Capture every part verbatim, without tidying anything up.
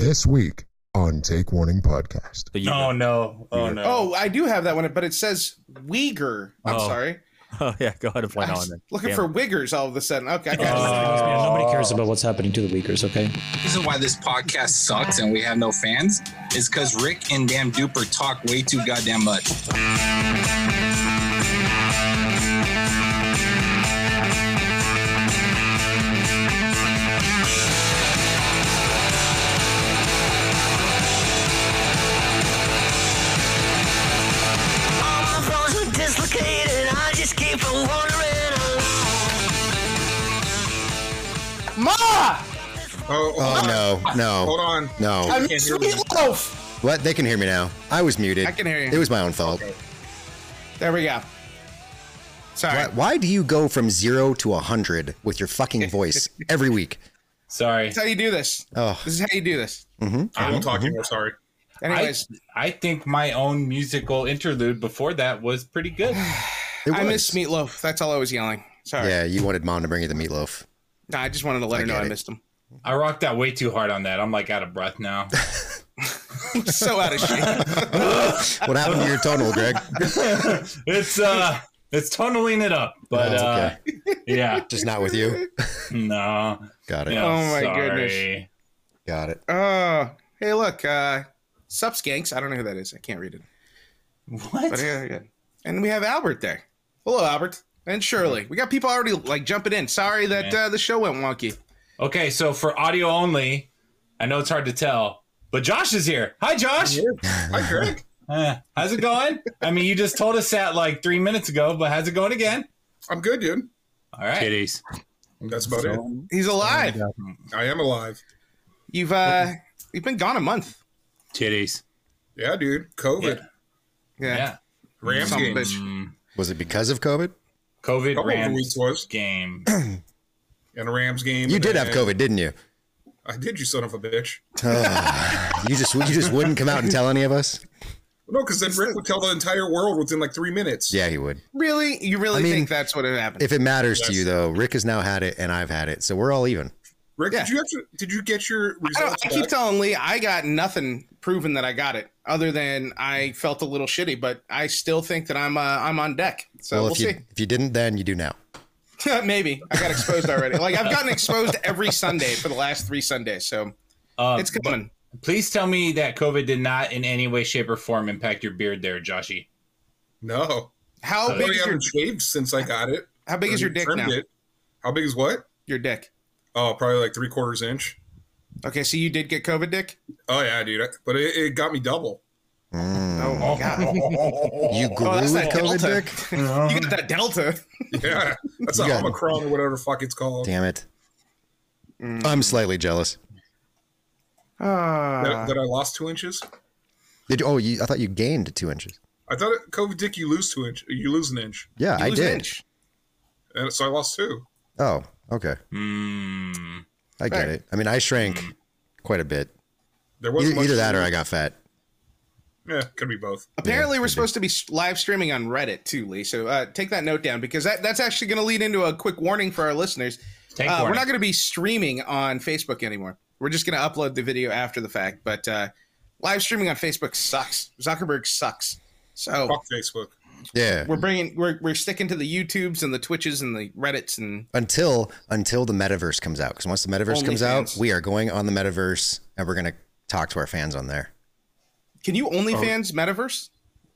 This week on Take Warning Podcast. Oh, no. Oh, no. Oh, I do have that one, but it says Uyghur. I'm Oh. sorry. Oh, yeah, go ahead and point on it. Looking Damn for it. Uyghurs all of a sudden. Okay, I got Uh, Nobody cares about what's happening to the Uyghurs, okay? The reason why this podcast sucks and we have no fans is because Rick and damn Duper talk way too goddamn much. All my bones are dislocated. I just keep on wandering along. Ma! Oh, Oh, no, no. Hold on. No. I can't miss hear me. Meatloaf! What? They can hear me now. I was muted. I can hear you. It was my own fault. There we go. Sorry. Why, why do you go from zero to a hundred with your fucking voice every week? Sorry. That's how you do this. Oh, This is how you do this. I won't talk anymore. Sorry. Anyways, I, I think my own musical interlude before that was pretty good. it I, was. miss Meatloaf. That's all I was yelling. Sorry. Yeah, you wanted mom to bring you the meatloaf. No, I just wanted to let I her know get I it. missed him. I rocked out way too hard on that. I'm like out of breath now. I'm so out of shape. What happened to your tonal, Greg? it's uh, it's tonaling it up, but Oh, uh, yeah, Just not with you. no. Got it. no, Oh, my sorry. Got it. Oh, hey, look. Uh, Sup, Skanks. I don't know who that is. I can't read it. What? But yeah, yeah. And we have Albert there. Hello, Albert. And Shirley. We got people already like jumping in. Sorry that Yeah. uh, the show went wonky. Okay, so for audio only, I know it's hard to tell, but Josh is here. Hi, Josh. Hi, Greg. Uh, how's it going? I mean, you just told us that like three minutes ago, but how's it going again? I'm good, dude. All right. Kitties. That's about it. He's alive. I am alive. You've uh, you've been gone a month. Titties. Yeah, dude. COVID. Yeah. Yeah. Rams Son of a game. bitch. Mm, Was it because of COVID? COVID Couple of Rams weeks was. game. And a Rams game. You and did have then- COVID, didn't you? I did, you son of a bitch. Oh, you just you just wouldn't come out and tell any of us? No, because then Rick would tell the entire world within like three minutes. Yeah, he would. Really? You really I mean, think that's what had happened? If it matters to Yes. you, though, Rick has now had it and I've had it, so we're all even. Rick, Yeah. did you actually, did you get your I, don't, results I keep back? telling Lee I got nothing proven that I got it, other than I felt a little shitty. But I still think that I'm uh, I'm on deck. So well, we'll if you see. if you didn't then, you do now. Maybe I got exposed already. Like I've gotten exposed every Sunday for the last three Sundays. So Uh, it's coming. Please tell me that COVID did not in any way, shape, or form impact your beard there, Joshy. No. How I big really is your haven't shaved since I got it. How big is Or your dick trimmed now? it. How big is what? Your dick. Oh, probably like three quarters inch. Okay, so you did get COVID, Dick. Oh, yeah, dude. I- But it, it got me double. Mm. Oh my god. You grew Oh, that's with that COVID, Delta. Dick? You got that Delta. Yeah. That's You a got- Omicron or whatever the fuck it's called. Damn it. Mm. I'm slightly jealous. Ah. That, that I lost two inches. Did you, oh, you, I thought you gained two inches. I thought it, COVID dick, you lose two inch. You lose an inch. Yeah, You I lose an did. inch. And so I lost two. Oh, okay. Mm. I get Right. it. I mean, I shrank quite a bit. There wasn't Either, much either that to or lose. I got fat. Yeah, could be both. Apparently, Yeah, we're I supposed to be s- live streaming on Reddit too, Lee. So uh, take that note down because that, that's actually going to lead into a quick warning for our listeners. Take Uh, we're warning. not going to be streaming on Facebook anymore. We're just going to upload the video after the fact. But uh, live streaming on Facebook sucks. Zuckerberg sucks. So Fuck Facebook. Yeah. we're bringing we're we're sticking to the YouTubes and the Twitches and the Reddits and Until until the metaverse comes out. Because once the metaverse comes out, OnlyFans. we are going on the metaverse and we're going to talk to our fans on there. can you Oh. OnlyFans Metaverse?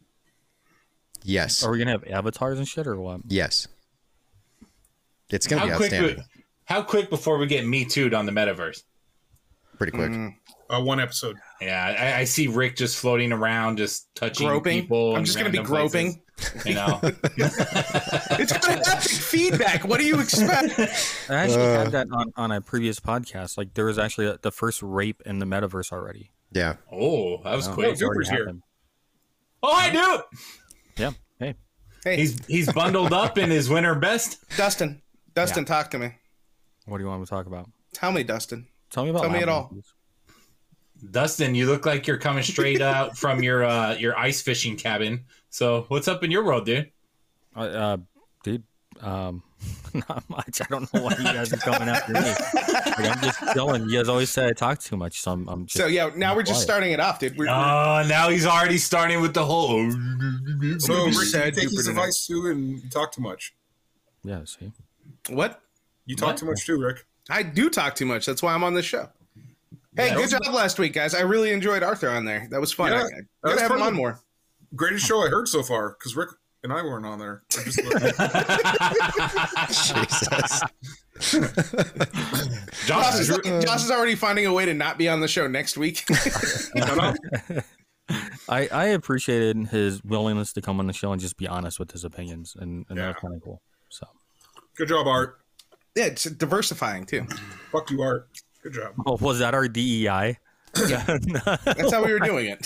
Yes. Are we going to have avatars and shit or what? Yes. It's going to be How quick, outstanding. be- how quick before we get Me Too'd on the metaverse? Pretty quick. Mm. Uh, one episode. Yeah, I, I see Rick just floating around, just touching Groping. people. I'm in just going to be random groping. places, you know. It's got haptic feedback. What do you expect? I actually Uh. had that on, on a previous podcast. Like, there was actually a, the first rape in the metaverse already. Yeah. Oh, that was No, quick. it's already Duper's here. happened. Oh, I do. Yeah. Hey. Hey, He's he's bundled up in his winter best. Dustin. Dustin, talk to me. What do you want me to talk about? Tell me, Dustin. Tell me about Tell me it lava all. monkeys. Dustin, you look like you're coming straight out from your uh, your ice fishing cabin. So what's up in your world, dude? Uh, uh, dude, um, Not much. I don't know why you guys are coming after me. Like, I'm just chilling. You guys always say I talk too much, so I'm, I'm just. So yeah, now we're just quiet. starting it off, dude. We're, Oh, now he's already starting with the whole. So Rick, Sad take his Jupiter advice too and talk too much. Yeah. See. what? You talk What? too much too, Rick. I do talk too much. That's why I'm on this show. Hey, Yeah. good job last week, guys. I really enjoyed Arthur on there. That was fun. Yeah, I, I that gotta was have him fun. on more. Greatest show I heard so far because Rick and I weren't on there. I just- Jesus. Josh Josh is is, re- Josh is already finding a way to not be on the show next week. Shut up. I, I appreciated his willingness to come on the show and just be honest with his opinions, and, and that was Yeah. kind of cool. So, Good job, Art. Yeah, it's diversifying too. Fuck you, Art. Good job. oh, was that our D E I? Yeah, that's how we were doing it.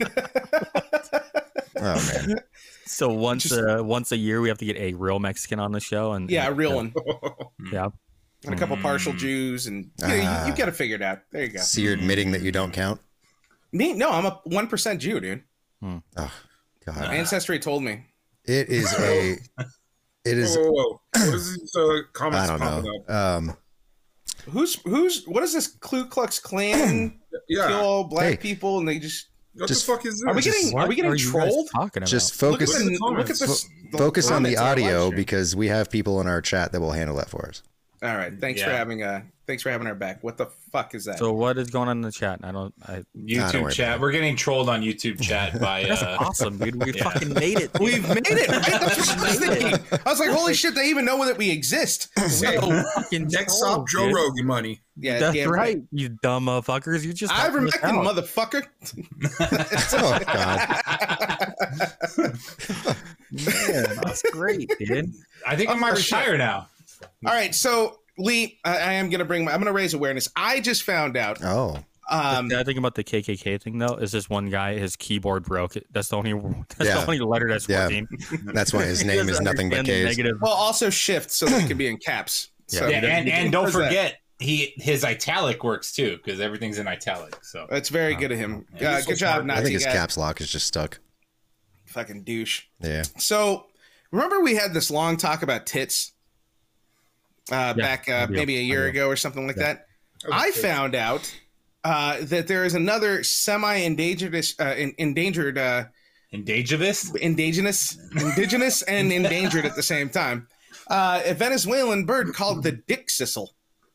Oh man. So once Just- uh, once a year, we have to get a real Mexican on the show, and Yeah, a and, real uh, one, Yeah, and a couple partial Jews, and yeah, Ah. you, you got it figured out. There you go. So you're admitting that you don't count? Me? No, I'm a one percent Jew, dude. Oh God. Ancestry told me. It is a. It is. Whoa, whoa, whoa. What is these uh, I comments don't popping know. up? Um. Who's who's what is this Ku Klux Klan Yeah. kill all black Hey. people and they just What Just- the fuck is this? are we Just- getting what are we getting are you guys trolled? talking about? Just Look at focus. the, comments. look at this. Focus on the comments on our live audio stream. because we have people in our chat that will handle that for us. All right, thanks for Yeah. having uh thanks for having our back. What the fuck is that? So what is going on in the chat? I don't. I. don't YouTube worry chat. about it. We're getting trolled on YouTube chat by. That's Uh, awesome, dude. We yeah. fucking made it. We've made it, right? That's what I was thinking. I was like, holy shit, they even know that we exist. So, fucking Next troll, up, Joe dude. Rogan money. yeah, That's damn right, you dumb motherfuckers. You just I've helped us remembered, out. motherfucker. Oh God. Man, that's great, dude. I think I might Oh, shit. retire now. All right, so Lee, I, I am gonna bring. My, I'm gonna raise awareness. I just found out. Oh. Um, the thing about the K K K thing though is this one guy, his keyboard broke. That's the only. That's Yeah. the only letter that's Yeah. working. That's why his He name is doesn't nothing but understand the K's. negative. well, also shift so that it can be in caps. So Yeah, and, and don't What is that? forget he his italic works too because everything's in italic. So That's very good of him. Yeah, Uh, he's so good job, smart. I Nazi think his guy. caps lock is just stuck. Fucking douche. Yeah. So, remember we had this long talk about tits uh, back I uh, do. maybe a year I do. ago or something like Yeah. that. I found out uh, that there is another semi-endangered, uh, en- endangered, uh, Endangerous? indigenous, indigenous, and endangered at the same time. Uh, a Venezuelan bird called the dick sissel.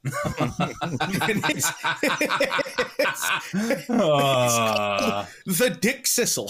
And it's- it's- Uh, the dick sissel.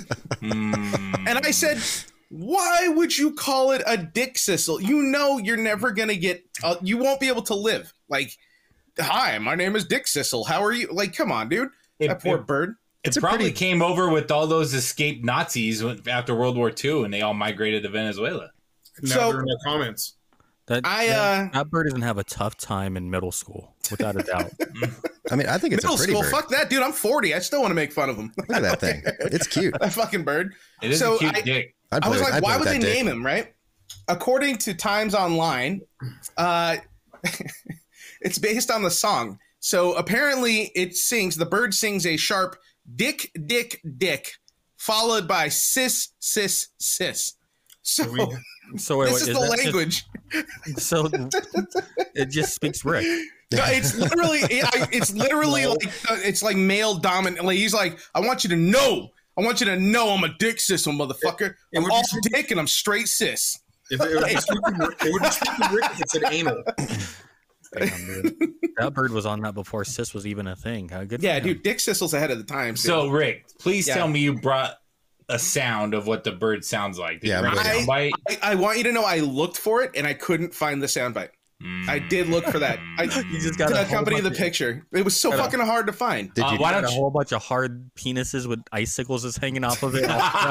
mm, And I said, why would you call it a dick sissel? You know you're never going to get, uh, you won't be able to live. Like, hi, my name is Dick Sissel. How are you? Like, come on, dude. it, That poor it- bird. it a probably pretty- came over with all those escaped Nazis when- after World War Two, and they all migrated to Venezuela. Now So- they're in the comments. That, I, that, uh, that bird doesn't have a tough time in middle school, without a doubt. I mean, I think it's Middle a pretty school, bird. fuck that, dude. I'm forty. I still want to make fun of him. Look at that thing. It's cute. That fucking bird. It is So a cute I- dick. I'd I was play- like, I'd why play would with they that dick. name him, right? According to Times Online, uh, it's based on the song. So apparently it sings, the bird sings a sharp dick, dick, dick, followed by sis, sis, sis. So We- So wait, this wait, is the that just- language. so it just speaks Rick. No, it's literally, it, I- it's literally like, uh, it's like male dominant. Like, he's like, I want you to know, I want you to know I'm a dick sissel, motherfucker. It I'm would be all super- dick and I'm straight sis. If it, it would be speaking, it would be speaking Rick if it said anal. Damn, dude. That bird was on that before cis was even a thing. How good? for Yeah, him. dude, dick sissel's ahead of the times. dude. So, Rick, please Yeah. tell me you brought a sound of what the bird sounds like. Did Yeah, you bring a I'm soundbite? I, I want you to know I looked for it and I couldn't find the soundbite. I did look for that. I, You just got to a whole accompany the bunch of- picture. It was so Got a- fucking hard to find. Did Uh, you? why got don't a you? whole bunch of hard penises with icicles just hanging off of it.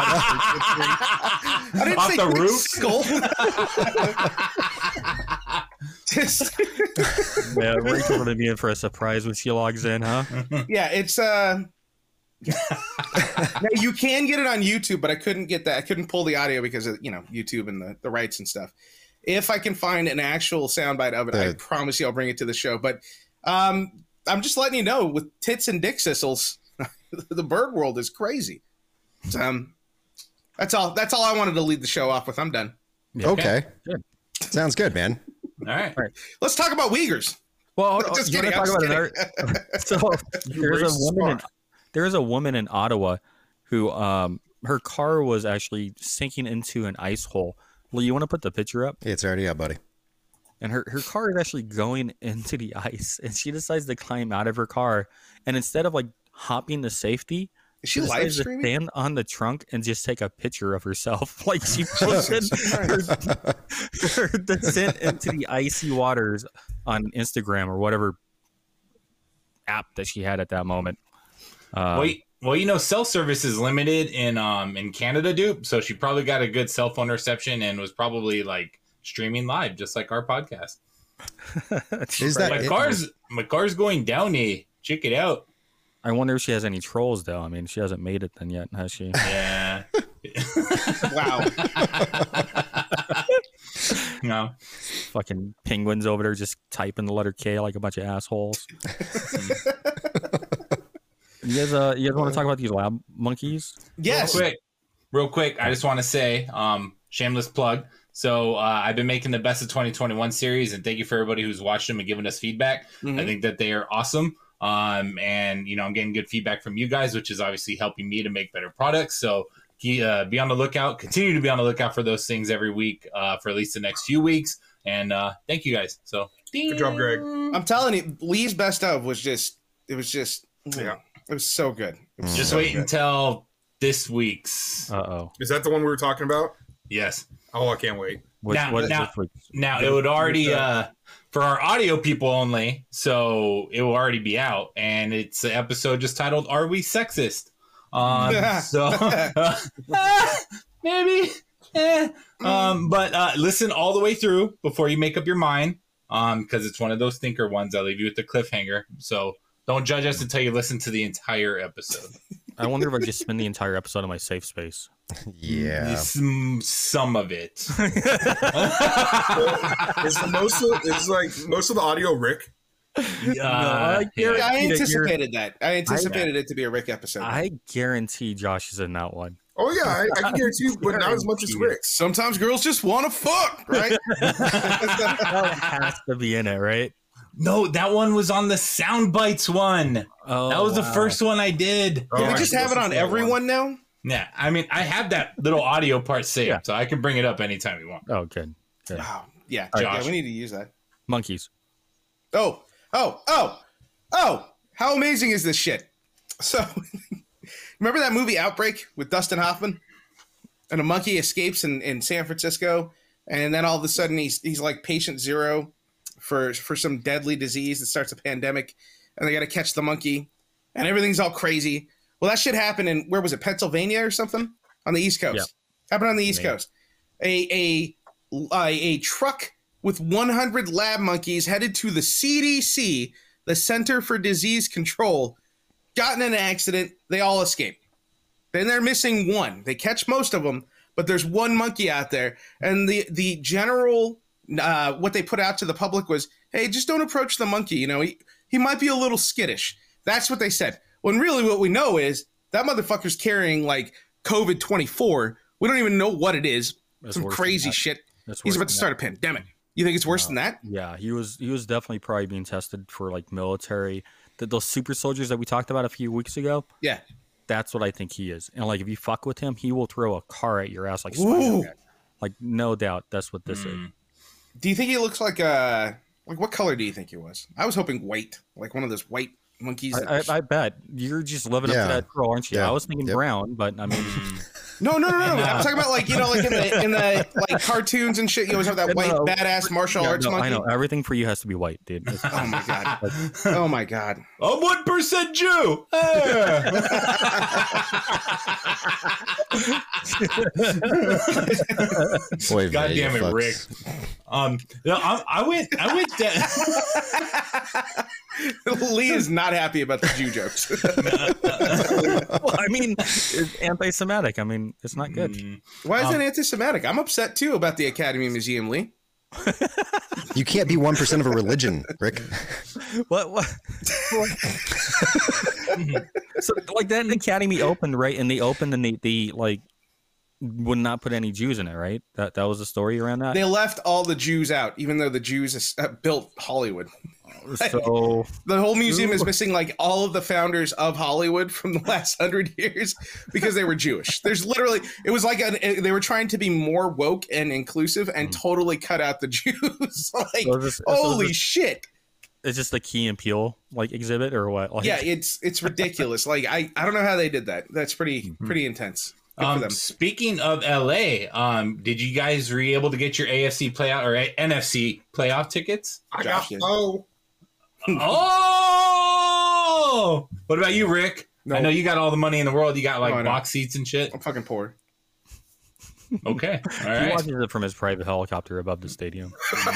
I didn't Off say the dick roof? skull. Just, Yeah, Rachel gonna be in for a surprise when she logs in, huh? yeah, it's uh. Now, you can get it on YouTube, but I couldn't get that. I couldn't pull the audio because of you know YouTube and the, the rights and stuff. If I can find an actual soundbite of it, I The- promise you I'll bring it to the show. But um, I'm just letting you know, with tits and dick sissels, the bird world is crazy. Um, that's all. That's all I wanted to lead the show off with. I'm done. Okay. Sounds good, man. All right. All right. Let's talk about Uyghurs. Well, Just you kidding, wanna I'm talk just about another. So there's a woman. In, there's a woman in Ottawa who, um, her car was actually sinking into an ice hole. Well, you want to put the picture up? It's already up, buddy. And her, her car is actually going into the ice, and she decides to climb out of her car. And instead of like hopping to safety, Is she live decides to streaming? stand on the trunk and just take a picture of herself. Like she posted her, her descent into the icy waters on Instagram or whatever app that she had at that moment. Um, Well, you, well, you know, cell service is limited in um in Canada, dude. So she probably got a good cell phone reception and was probably like streaming live, just like our podcast. Is that My it? car's my car's going down. Eh? Check it out. I wonder if she has any trolls though. I mean, she hasn't made it then yet, has she? Yeah. Wow. No. Fucking penguins over there just typing the letter K like a bunch of assholes. You guys, uh, you guys want to talk about these lab monkeys? Yes. Real quick, real quick. I just want to say, um, shameless plug. So uh, I've been making the best of twenty twenty-one series, and thank you for everybody who's watched them and given us feedback. Mhm. I think that they are awesome. Um, and you know, I'm getting good feedback from you guys, which is obviously helping me to make better products. So uh, be on the lookout. Continue to be on the lookout for those things every week uh, for at least the next few weeks. And uh, thank you guys. So Good job, Greg. I'm telling you, Lee's best of was just, it was just, Yeah. it was so good. It was just so wait good. until this week's. Uh oh. Is that the one we were talking about? Yes. Oh, I can't wait. What, Now- what is now- this week? Now it would already uh for our audio people only, so it will already be out, and it's an episode just titled "Are We Sexist?" Um, so uh, maybe, eh. um, but uh, listen all the way through before you make up your mind, um, because it's one of those thinker ones. I'll leave you with the cliffhanger, so don't judge us until you listen to the entire episode. I wonder if I just spend the entire episode in my safe space. Yeah. Some, some of it. Is the most of, is like most of the audio Rick? Uh, I yeah. Yeah, I that you're- anticipated that. I anticipated it to be a Rick episode. I guarantee Josh is in that one. Oh yeah, I, I can guarantee you, but not as much as Rick. Sometimes girls just want to fuck, right? That has to be in it, right? No, that one was on the sound bites one. Oh, That was the wow. first one I did. Oh, Can we I just can have it listen on to that everyone one. now? Yeah, I mean, I have that little audio part saved, Yeah. so I can bring it up anytime you want. Oh, good. good. Wow. Yeah, All yeah, right, Josh. we need to use that. Monkeys. Oh, oh, oh, oh! How amazing is this shit? So, remember that movie Outbreak with Dustin Hoffman? And a monkey escapes in, in San Francisco, and then all of a sudden he's he's like patient zero for for some deadly disease that starts a pandemic, and they got to catch the monkey, and everything's all crazy. Well, that shit happened in, where was it, Pennsylvania or something? On the East Coast. Yeah. Happened on the East Maybe. Coast. A, a, a, a truck with one hundred lab monkeys headed to the C D C, the Center for Disease Control, got in an accident. They all escape. Then they're missing one. They catch most of them, but there's one monkey out there. And the, the general, uh, what they put out to the public was, hey, just don't approach the monkey. You know, he, he might be a little skittish. That's what they said. When really what we know is that motherfucker's carrying like COVID twenty-four. We don't even know what it is. That's Some worse than crazy that. shit. That's He's worse about to than start a pandemic. You think it's worse than that? Yeah, he was he was definitely probably being tested for like military. The, those super soldiers that we talked about a few weeks ago. Yeah. That's what I think he is. And like if you fuck with him, he will throw a car at your ass like Ooh. Spider-Man. Like no doubt, that's what this is. Mm. Do you think he looks like uh like what color do you think he was? I was hoping white, like one of those white monkeys. that I, was- I, I bet you're just living Yeah. up to that troll, aren't you? Yeah. I was thinking Yep. brown, but I mean, no, no, no, no. I'm talking about like you know, like in the in the like cartoons and shit. You always have that white No. badass martial yeah, arts no, monkey. I know everything for you has to be white, dude. It's- Oh my god. Oh my god. I'm one percent Jew. Eh. Boy, God Vay, damn you it, fucks. Rick. Um, no, I, I went, I went down. Lee is not happy about the Jew jokes. well, I mean, it's anti-Semitic. I mean, it's not good. Mm. Why is Um, that anti-Semitic? I'm upset too about the Academy Museum, Lee. You can't be one percent of a religion, Rick. What? What? so, like that Academy opened right, and they opened and they, they like would not put any Jews in it, right? That that was the story around that. They left all the Jews out, even though the Jews uh, built Hollywood. So the whole museum is missing like all of the founders of Hollywood from the last hundred years because they were Jewish. There's literally, it was like an, they were trying to be more woke and inclusive and mm. totally cut out the Jews. Like, so this, holy so this, shit. Is this the Key and Peele like exhibit or what? Like, yeah, it's it's ridiculous. Like I, I don't know how they did that. That's pretty pretty intense. Um, speaking of L A, um, did you guys were you able to get your A F C playoff or N F C playoff tickets? I got oh. Oh, what about you, Rick? No. I know you got all the money in the world. You got like no, box seats and shit. I'm fucking poor. Okay, all right. He watches it from his private helicopter above the stadium.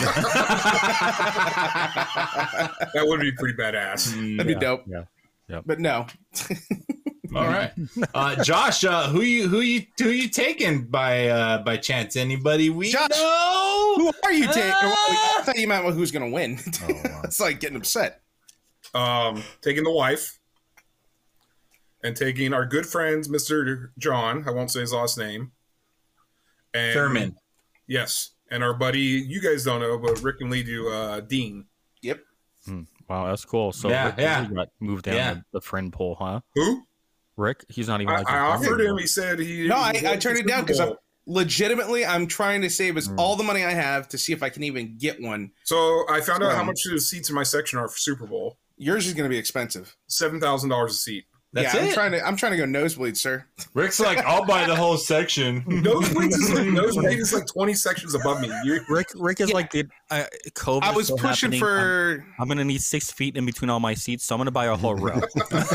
That would be pretty badass. Mm, That'd be yeah, dope. Yeah, yeah. But no. All right, uh, Josh. Uh, who you who you who you taking by uh, by chance? Anybody we Josh, know? Who are you taking? Ah! I thought you meant who's going to win. Oh, wow. It's like getting upset. Um, taking the wife and taking our good friends, Mister John. I won't say his last name. And, Thurman. Yes, and our buddy. You guys don't know, but Rick and Lee do. Uh, Dean. Yep. Hmm. Wow, that's cool. So yeah, Rick yeah. got moved down yeah. the, the friend poll, huh? Who? Rick, he's not even. I, like I offered him. He said he. No, he I, I turned it down because I'm legitimately I'm trying to save us mm. all the money I have to see if I can even get one. So I found out um, how much the seats in my section are for Super Bowl. Yours is going to be expensive. Seven thousand dollars a seat. That's yeah, it. I'm trying to. I'm trying to go nosebleed, sir. Rick's like, I'll buy the whole section. Nosebleed is like nosebleed is like twenty sections above me. You're, Rick, Rick is yeah. like, dude, I, COVID. I was pushing happening. for. I'm, I'm gonna need six feet in between all my seats, so I'm gonna buy a whole row.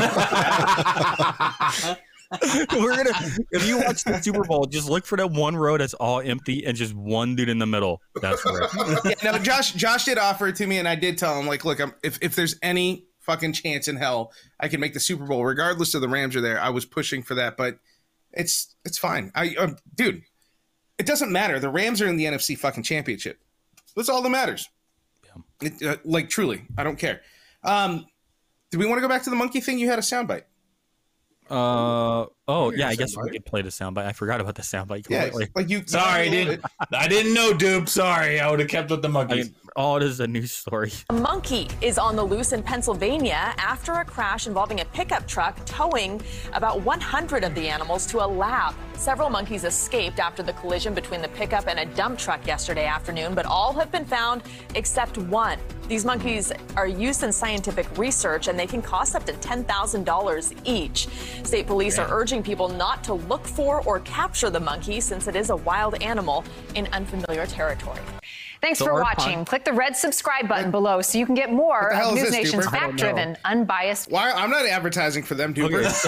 We're gonna. If you watch the Super Bowl, just look for that one row that's all empty and just one dude in the middle. That's Rick. Yeah, no, Josh. Josh did offer it to me, and I did tell him, like, look, I'm, if if there's any fucking chance in hell I can make the Super Bowl, regardless of the Rams are there. I was pushing for that, but it's it's fine. I um, dude, it doesn't matter. The Rams are in the N F C fucking championship. That's all that matters. Yeah. It, uh, like truly, I don't care. Um, do we want to go back to the monkey thing? You had a soundbite. Uh oh yeah, I guess we could play the soundbite. I forgot about the soundbite completely. Yeah, like you. Sorry, I didn't. I didn't know, dude. Sorry, I would have kept with the monkeys. I mean, oh, it is a news story. A monkey is on the loose in Pennsylvania after a crash involving a pickup truck towing about one hundred of the animals to a lab. Several monkeys escaped after the collision between the pickup and a dump truck yesterday afternoon, but all have been found except one. These monkeys are used in scientific research, and they can cost up to ten thousand dollars each. State police yeah. are urging people not to look for or capture the monkey since it is a wild animal in unfamiliar territory. Thanks so for watching. Pod- Click the red subscribe button what? below so you can get more of News this, Nation's fact-driven, unbiased. Why? I'm not advertising for them, dude. Okay. What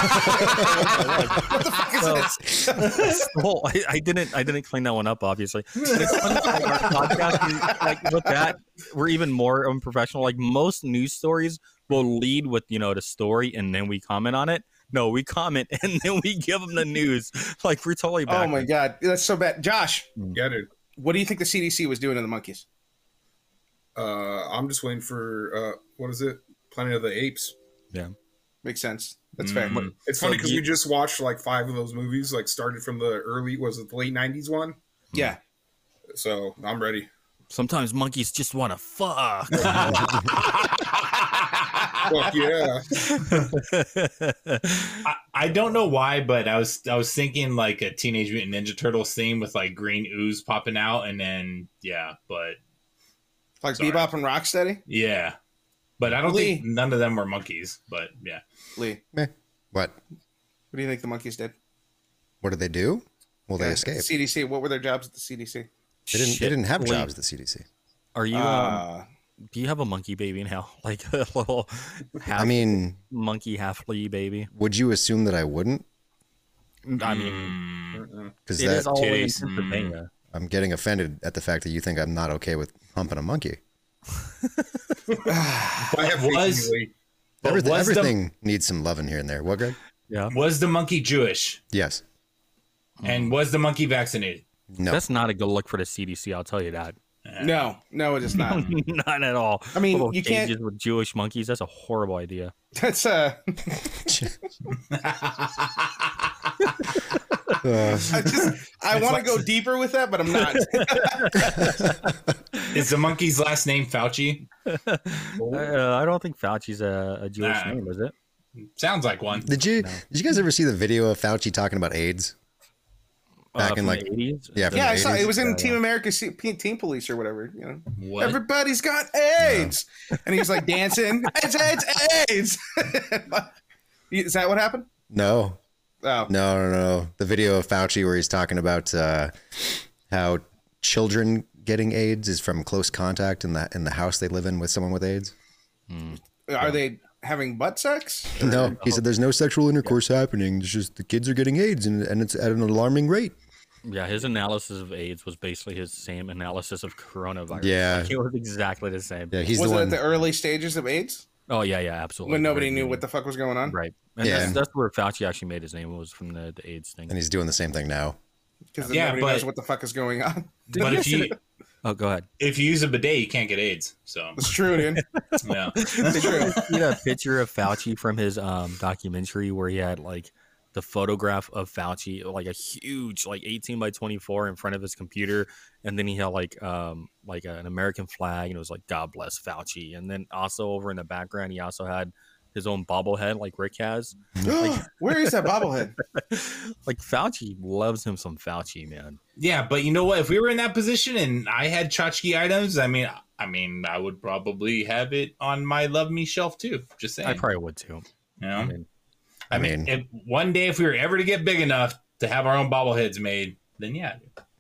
the fuck is so, this? Well, I, I didn't. I didn't clean that one up, obviously. It's funny, like our podcast, like with that, we're even more unprofessional. Like most news stories will lead with you know the story, and then we comment on it. No, we comment and then we give them the news. Like we're totally back. Oh my god, that's so bad, Josh. Yeah, dude. What do you think the C D C was doing to the monkeys? Uh, I'm just waiting for uh, what is it? Planet of the Apes. Yeah, makes sense. That's mm-hmm. fair. It's funny because so we just watched like five of those movies. Like started from the early, was it the late nineties one? Yeah. So I'm ready. Sometimes monkeys just want to fuck. Fuck yeah. I, I don't know why, but I was I was thinking like a Teenage Mutant Ninja Turtles theme with like green ooze popping out, and then yeah, but like sorry. Bebop and Rocksteady. Yeah, but I don't Lee. think none of them were monkeys. But yeah, Lee, Meh. What? What do you think the monkeys did? What did they do? Well, they yeah, escaped. C D C. What were their jobs at the C D C? They didn't. Shit. They didn't have Wait. jobs at the C D C. Are you? Uh, um, do you have a monkey baby now? Like a little half I mean, monkey half flea baby. Would you assume that I wouldn't? I mean, because it that is all in Pennsylvania. I'm getting offended at the fact that you think I'm not okay with humping a monkey. I have was, everything was everything the, needs some loving here and there. What, Greg? Yeah. Was the monkey Jewish? Yes. And was the monkey vaccinated? No. That's not a good look for the C D C. I'll tell you that. No, no, it is not. Not at all. I mean, Little you cages can't with Jewish monkeys. That's a horrible idea. That's uh Uh, I just I want to go deeper with that, but I'm not. Is the monkey's last name Fauci? Uh, I don't think Fauci's a, a Jewish Nah. name, is it? Sounds like one. did you did you guys ever see the video of Fauci talking about AIDS? Back Uh, in from like the eighties? yeah, from Yeah, the I saw eighties? it was in Yeah, Team yeah. America C- P- Team Police or whatever. You know, What? everybody's got AIDS, and he was like dancing. AIDS, AIDS, AIDS. Is that what happened? No, Oh, no, no, no. The video of Fauci where he's talking about uh, how children getting AIDS is from close contact in the in the house they live in with someone with AIDS. are they having butt sex? No, he said there's no sexual intercourse happening. It's just the kids are getting AIDS, and, and it's at an alarming rate. Yeah, his analysis of AIDS was basically his same analysis of coronavirus. Yeah. Like, it was exactly the same. Yeah, he's Was the it one. at the early stages of AIDS Oh, yeah, yeah, absolutely. when nobody Very knew good. what the fuck was going on? Right. And Yeah. that's, that's where Fauci actually made his name, was from the, the AIDS thing. and he's doing the same thing now. Because Yeah, nobody but- knows what the fuck is going on. But if you Oh, go ahead. if you use a bidet, you can't get AIDS. So It's true, dude. yeah. Did you guys see that picture of Fauci from his um, documentary where he had like the photograph of Fauci, like a huge, like eighteen by twenty-four in front of his computer, and then he had like um like an American flag, and it was like God bless Fauci, and then also over in the background he also had his own bobblehead like Rick has. Where is that bobblehead? Like Fauci loves him some Fauci, man. Yeah, but you know what? If we were in that position and I had tchotchke items, I mean, I mean, I would probably have it on my love me shelf too. Just saying. I probably would too. You know? I mean, I mean, if one day if we were ever to get big enough to have our own bobbleheads made, then yeah.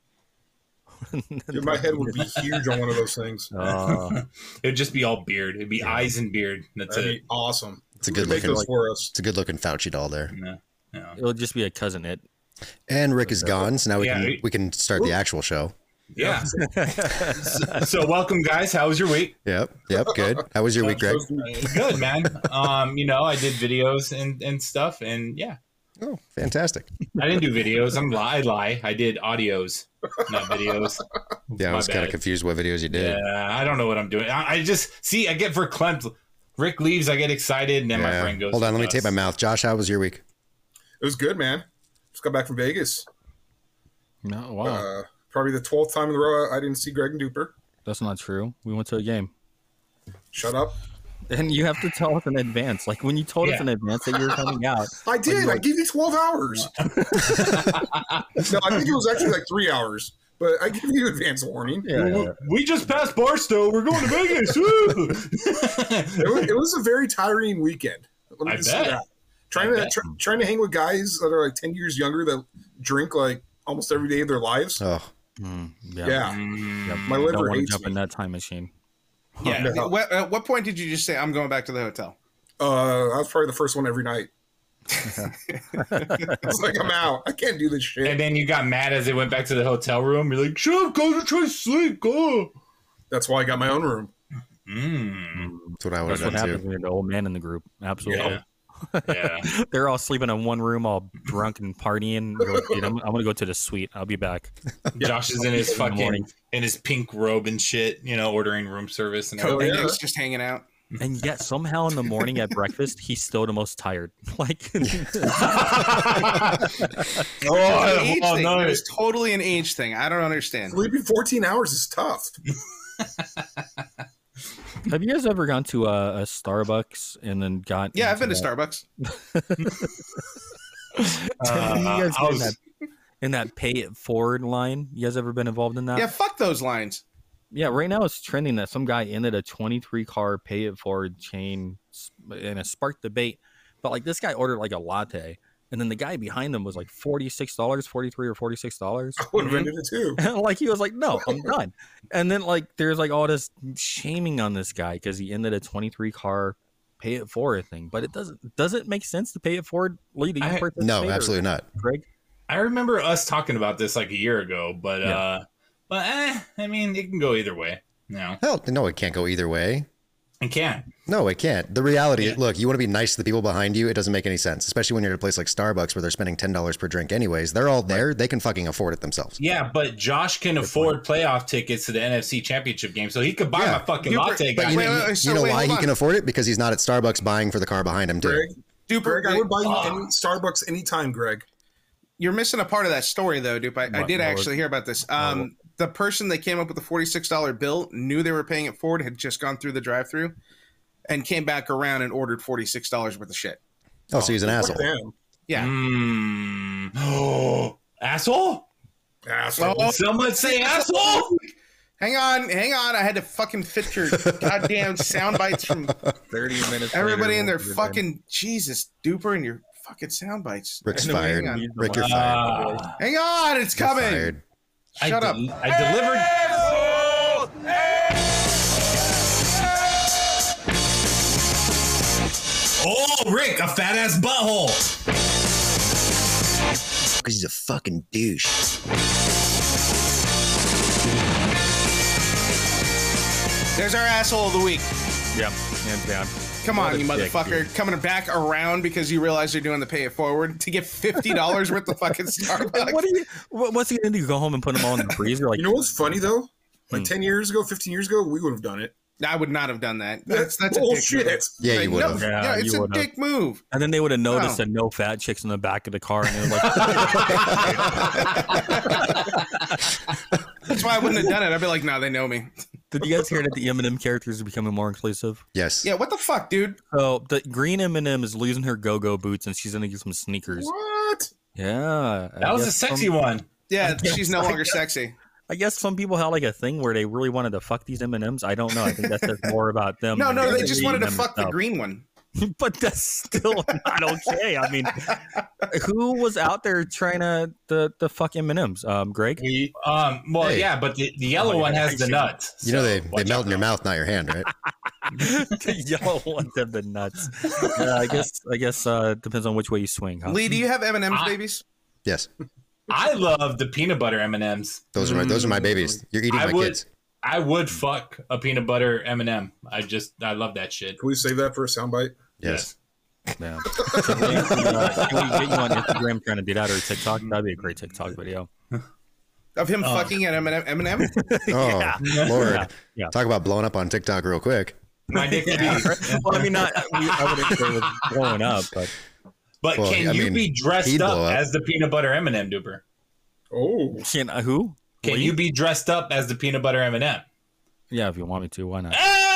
Dude, my head would be huge on one of those things. uh, It'd just be all beard. It'd be eyes and beard. That's That'd it. be awesome. It's a good Make looking. those for us. It's a good looking Fauci doll there. Yeah. Yeah. it'll just be a cousin it. And Rick is gone, so now we Yeah, can he- we can start the actual show. Yeah. so, so welcome, guys. How was your week? Yep, yep, good. How was your week, Greg? Good, man. Um, you know, I did videos and, and stuff, and yeah, Oh, fantastic. I didn't do videos. I'm lie. I lie. I did audios, not videos. Yeah, I My was kind of bad. confused what videos you did. Yeah, I don't know what I'm doing. I, I just see. I get verklempt. Rick leaves. I get excited, and then my Yeah. friend goes. Hold on, let me nuts. tape my mouth. Josh, how was your week? It was good, man. Just got back from Vegas. No, wow, Uh, probably the twelfth time in a row I didn't see Greg and Duper. that's not true. We went to a game. Shut up. And you have to tell us in advance. Like when you told us Yeah. in advance that you were coming out. I did. I gave you twelve hours. no, I think it was actually like three hours, but I gave you advance warning. Yeah, yeah. We just passed Barstow. We're going to Vegas. Woo! It, was, it was a very tiring weekend. Let me I just bet. say that. Trying I to bet. try, trying to hang with guys that are like ten years younger that drink like almost every day of their lives. Oh, Mm, yeah. yeah. Mm, Yep. My Don't liver wanna hates jump me. in that time machine. yeah. No. What, at what point did you just say, I'm going back to the hotel? Uh, I was probably the first one every night. It's like, I'm out. I can't do this shit. And then you got mad as they went back to the hotel room. You're like, "Shut up, go to try to sleep, go." That's why I got my own room. Mm. that's what I would That's have what done happens too. when you're the old man in the group. Absolutely. Yeah. Yeah. They're all sleeping in one room, all drunk and partying. You're like, "Dude, I'm, I'm gonna go to the suite. I'll be back." Josh is in his In the fucking morning. in his pink robe and shit. You know, ordering room service and Kobe everything. yeah. Dick's just hanging out. And yet somehow in the morning at breakfast, he's still the most tired. Like, Oh, It's an age oh, thing. no. It's totally an age thing. I don't understand. Sleeping fourteen hours is tough. have you guys ever gone to a, a Starbucks and then got? Yeah, I've been to into Starbucks. that- you guys Uh, I get in was- that, in that pay it forward line. You guys ever been involved in that? Yeah, fuck those lines. Yeah, right now it's trending that some guy ended a twenty-three car pay it forward chain s- in a spark debate. But like this guy ordered like a latte, and then the guy behind him was like forty-six dollars, forty-three or forty-six dollars. I would have rented it too. Like he was like, no, I'm done. And then like there's like all this shaming on this guy because he ended a twenty-three car pay it forward thing. But it doesn't does it make sense to pay it forward? Lee, do you I- participate, No, or- absolutely not. Greg? I remember us talking about this like a year ago, but Yeah. uh, but eh, I mean, it can go either way. No, Hell, no, it can't go either way. it can. No, it can't. The reality, Yeah. look, you want to be nice to the people behind you. It doesn't make any sense, especially when you're at a place like Starbucks where they're spending ten dollars per drink anyways. They're all there. They can fucking afford it themselves. Yeah, but Josh can afford playoff tickets to the N F C Championship game, so he could buy Yeah. my fucking You- latte. but guy. You, Wait, know- wait, wait, so you know wait, why hold he on. can afford it? Because he's not at Starbucks buying for the car behind him, too. Greg, Duper, Greg, I would buy you Oh. any Starbucks anytime, Greg. you're missing a part of that story, though, Dupe. I, I did Lord. actually hear about this. Um, the person that came up with the forty-six dollar bill knew they were paying it forward, had just gone through the drive-through, and came back around and ordered forty-six dollars worth of shit. Oh, so he's an asshole. Damn. Yeah. Mm. Oh, asshole? Asshole. Oh, Someone say asshole? Hang on, hang on. I had to fucking fit your goddamn sound bites from thirty minutes. everybody later, in their you're fucking Jesus duper and your fucking sound bites. Rick's Anyway, fired. Hang on. Rick, you're fired. Uh, Hang on, it's You're coming. fired. Shut I up. del- I delivered. Oh, Rick, a fat ass butthole. Because he's a fucking douche. There's our asshole of the week. Yeah, hands down. Come What on, a you dick, motherfucker. dude. Coming back around because you realize you're doing the pay it forward to get fifty dollars worth of fucking Starbucks. What are you? What, what's he gonna do? Go home and put them all in the freezer? Like, You know what's funny though? Like Hmm. ten years ago, fifteen years ago, we would have done it. I would not have done that. That's that's a bullshit. dick move. Yeah, you Like, would no, have. Yeah, Yeah, it's you a would've. dick move. and then they would have noticed No. that no fat chicks in the back of the car, and they're like, That's why I wouldn't have done it. I'd be like, no, they know me. "Did you guys hear that the M and M characters are becoming more inclusive?" Yes. Yeah, what the fuck, dude? So the green M and M is losing her go-go boots, and she's gonna get some sneakers. What? Yeah, I That was a guess sexy some, one. Yeah, Yes, she's no I longer guess- sexy. I guess some people had like a thing where they really wanted to fuck these M and M's. I don't know. I think that says more about them. No, than no, they them just wanted to eating fuck the themselves. green one. But that's still not okay. I mean, who was out there trying to the the fuck M and M's? Um, Greg. We, um, well, Hey. yeah, but the, the yellow Oh, yeah, one has I the see. nuts. You know so they, they watch melt out. in your mouth, not your hand, right? The yellow ones have the nuts. Yeah, I guess. I guess uh, depends on which way you swing. Huh? Lee, do you have M and M's, I- babies? Yes. I love the peanut butter M and M's. Those are my those are my babies. You're eating I my would, kids. I would fuck a peanut butter M and M. I just, I love that shit. Can we save that for a soundbite? Yes. Yeah. So, uh, can we get you on Instagram trying to do that or TikTok? That'd be a great TikTok video. Of him Oh. fucking at M and M? M and M? Oh, Lord. Yeah. Yeah. Talk about blowing up on TikTok real quick. My dick would Yeah. be- Well, I mean, not. We, I wouldn't say it was blowing up, but But Well, can I you mean, be dressed he'd blow up, up. as the peanut butter M and M, Duper? Oh, can uh, who? Can Lee? you be dressed up as the peanut butter M and M? Yeah, if you want me to, why not?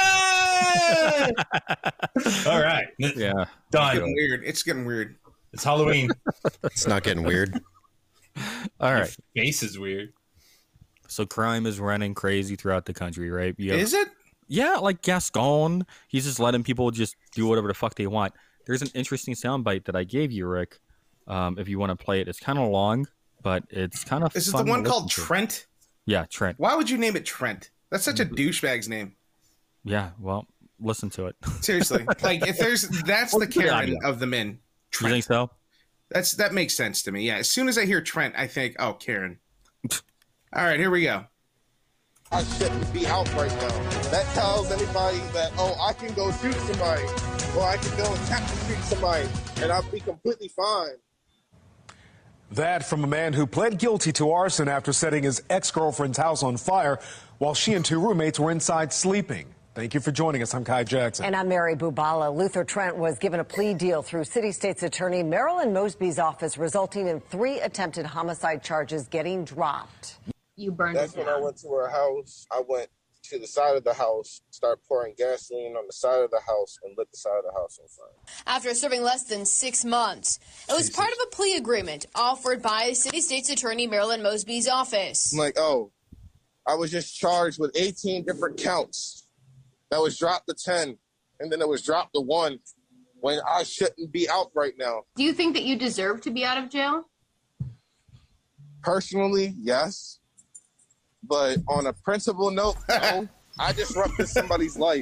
Hey! All right, Yeah. done. Getting weird. It's getting weird. It's Halloween. It's not getting weird. All Your right. face is weird. So crime is running crazy throughout the country, right? You have- Is it? Yeah, like Gascon. He's just letting people just do whatever the fuck they want. There's an interesting soundbite that I gave you, Rick. Um, if you want to play it, it's kind of long, but it's kind of. Is it fun the to one listen called to. Trent? Yeah, Trent. Why would you name it Trent? That's such a Mm-hmm. douchebag's name. Yeah, well, listen to it. Seriously. Like if there's that's Well, the it's a good Karen idea. of the men. You Trent. think so? That's that makes sense to me. Yeah. As soon as I hear Trent, I think, oh, Karen. All right, here we go. I shouldn't be out right now. That tells anybody that, oh, I can go shoot somebody, or I can go attack and shoot somebody, and I'll be completely fine. That from a man who pled guilty to arson after setting his ex-girlfriend's house on fire while she and two roommates were inside sleeping. Thank you for joining us. I'm Kai Jackson. And I'm Mary Bubala. Luther Trent was given a plea deal through City State's Attorney Marilyn Mosby's office, resulting in three attempted homicide charges getting dropped. You burned That's it when down. I went to her house. I went to the side of the house, started pouring gasoline on the side of the house, and lit the side of the house on fire. After serving less than six months. It was part of a plea agreement offered by City State's Attorney Marilyn Mosby's office. I'm like, oh, I was just charged with eighteen different counts. That was dropped to ten, and then it was dropped to one when I shouldn't be out right now. Do you think that you deserve to be out of jail? Personally, yes. But on a principle note, no. I disrupted somebody's life.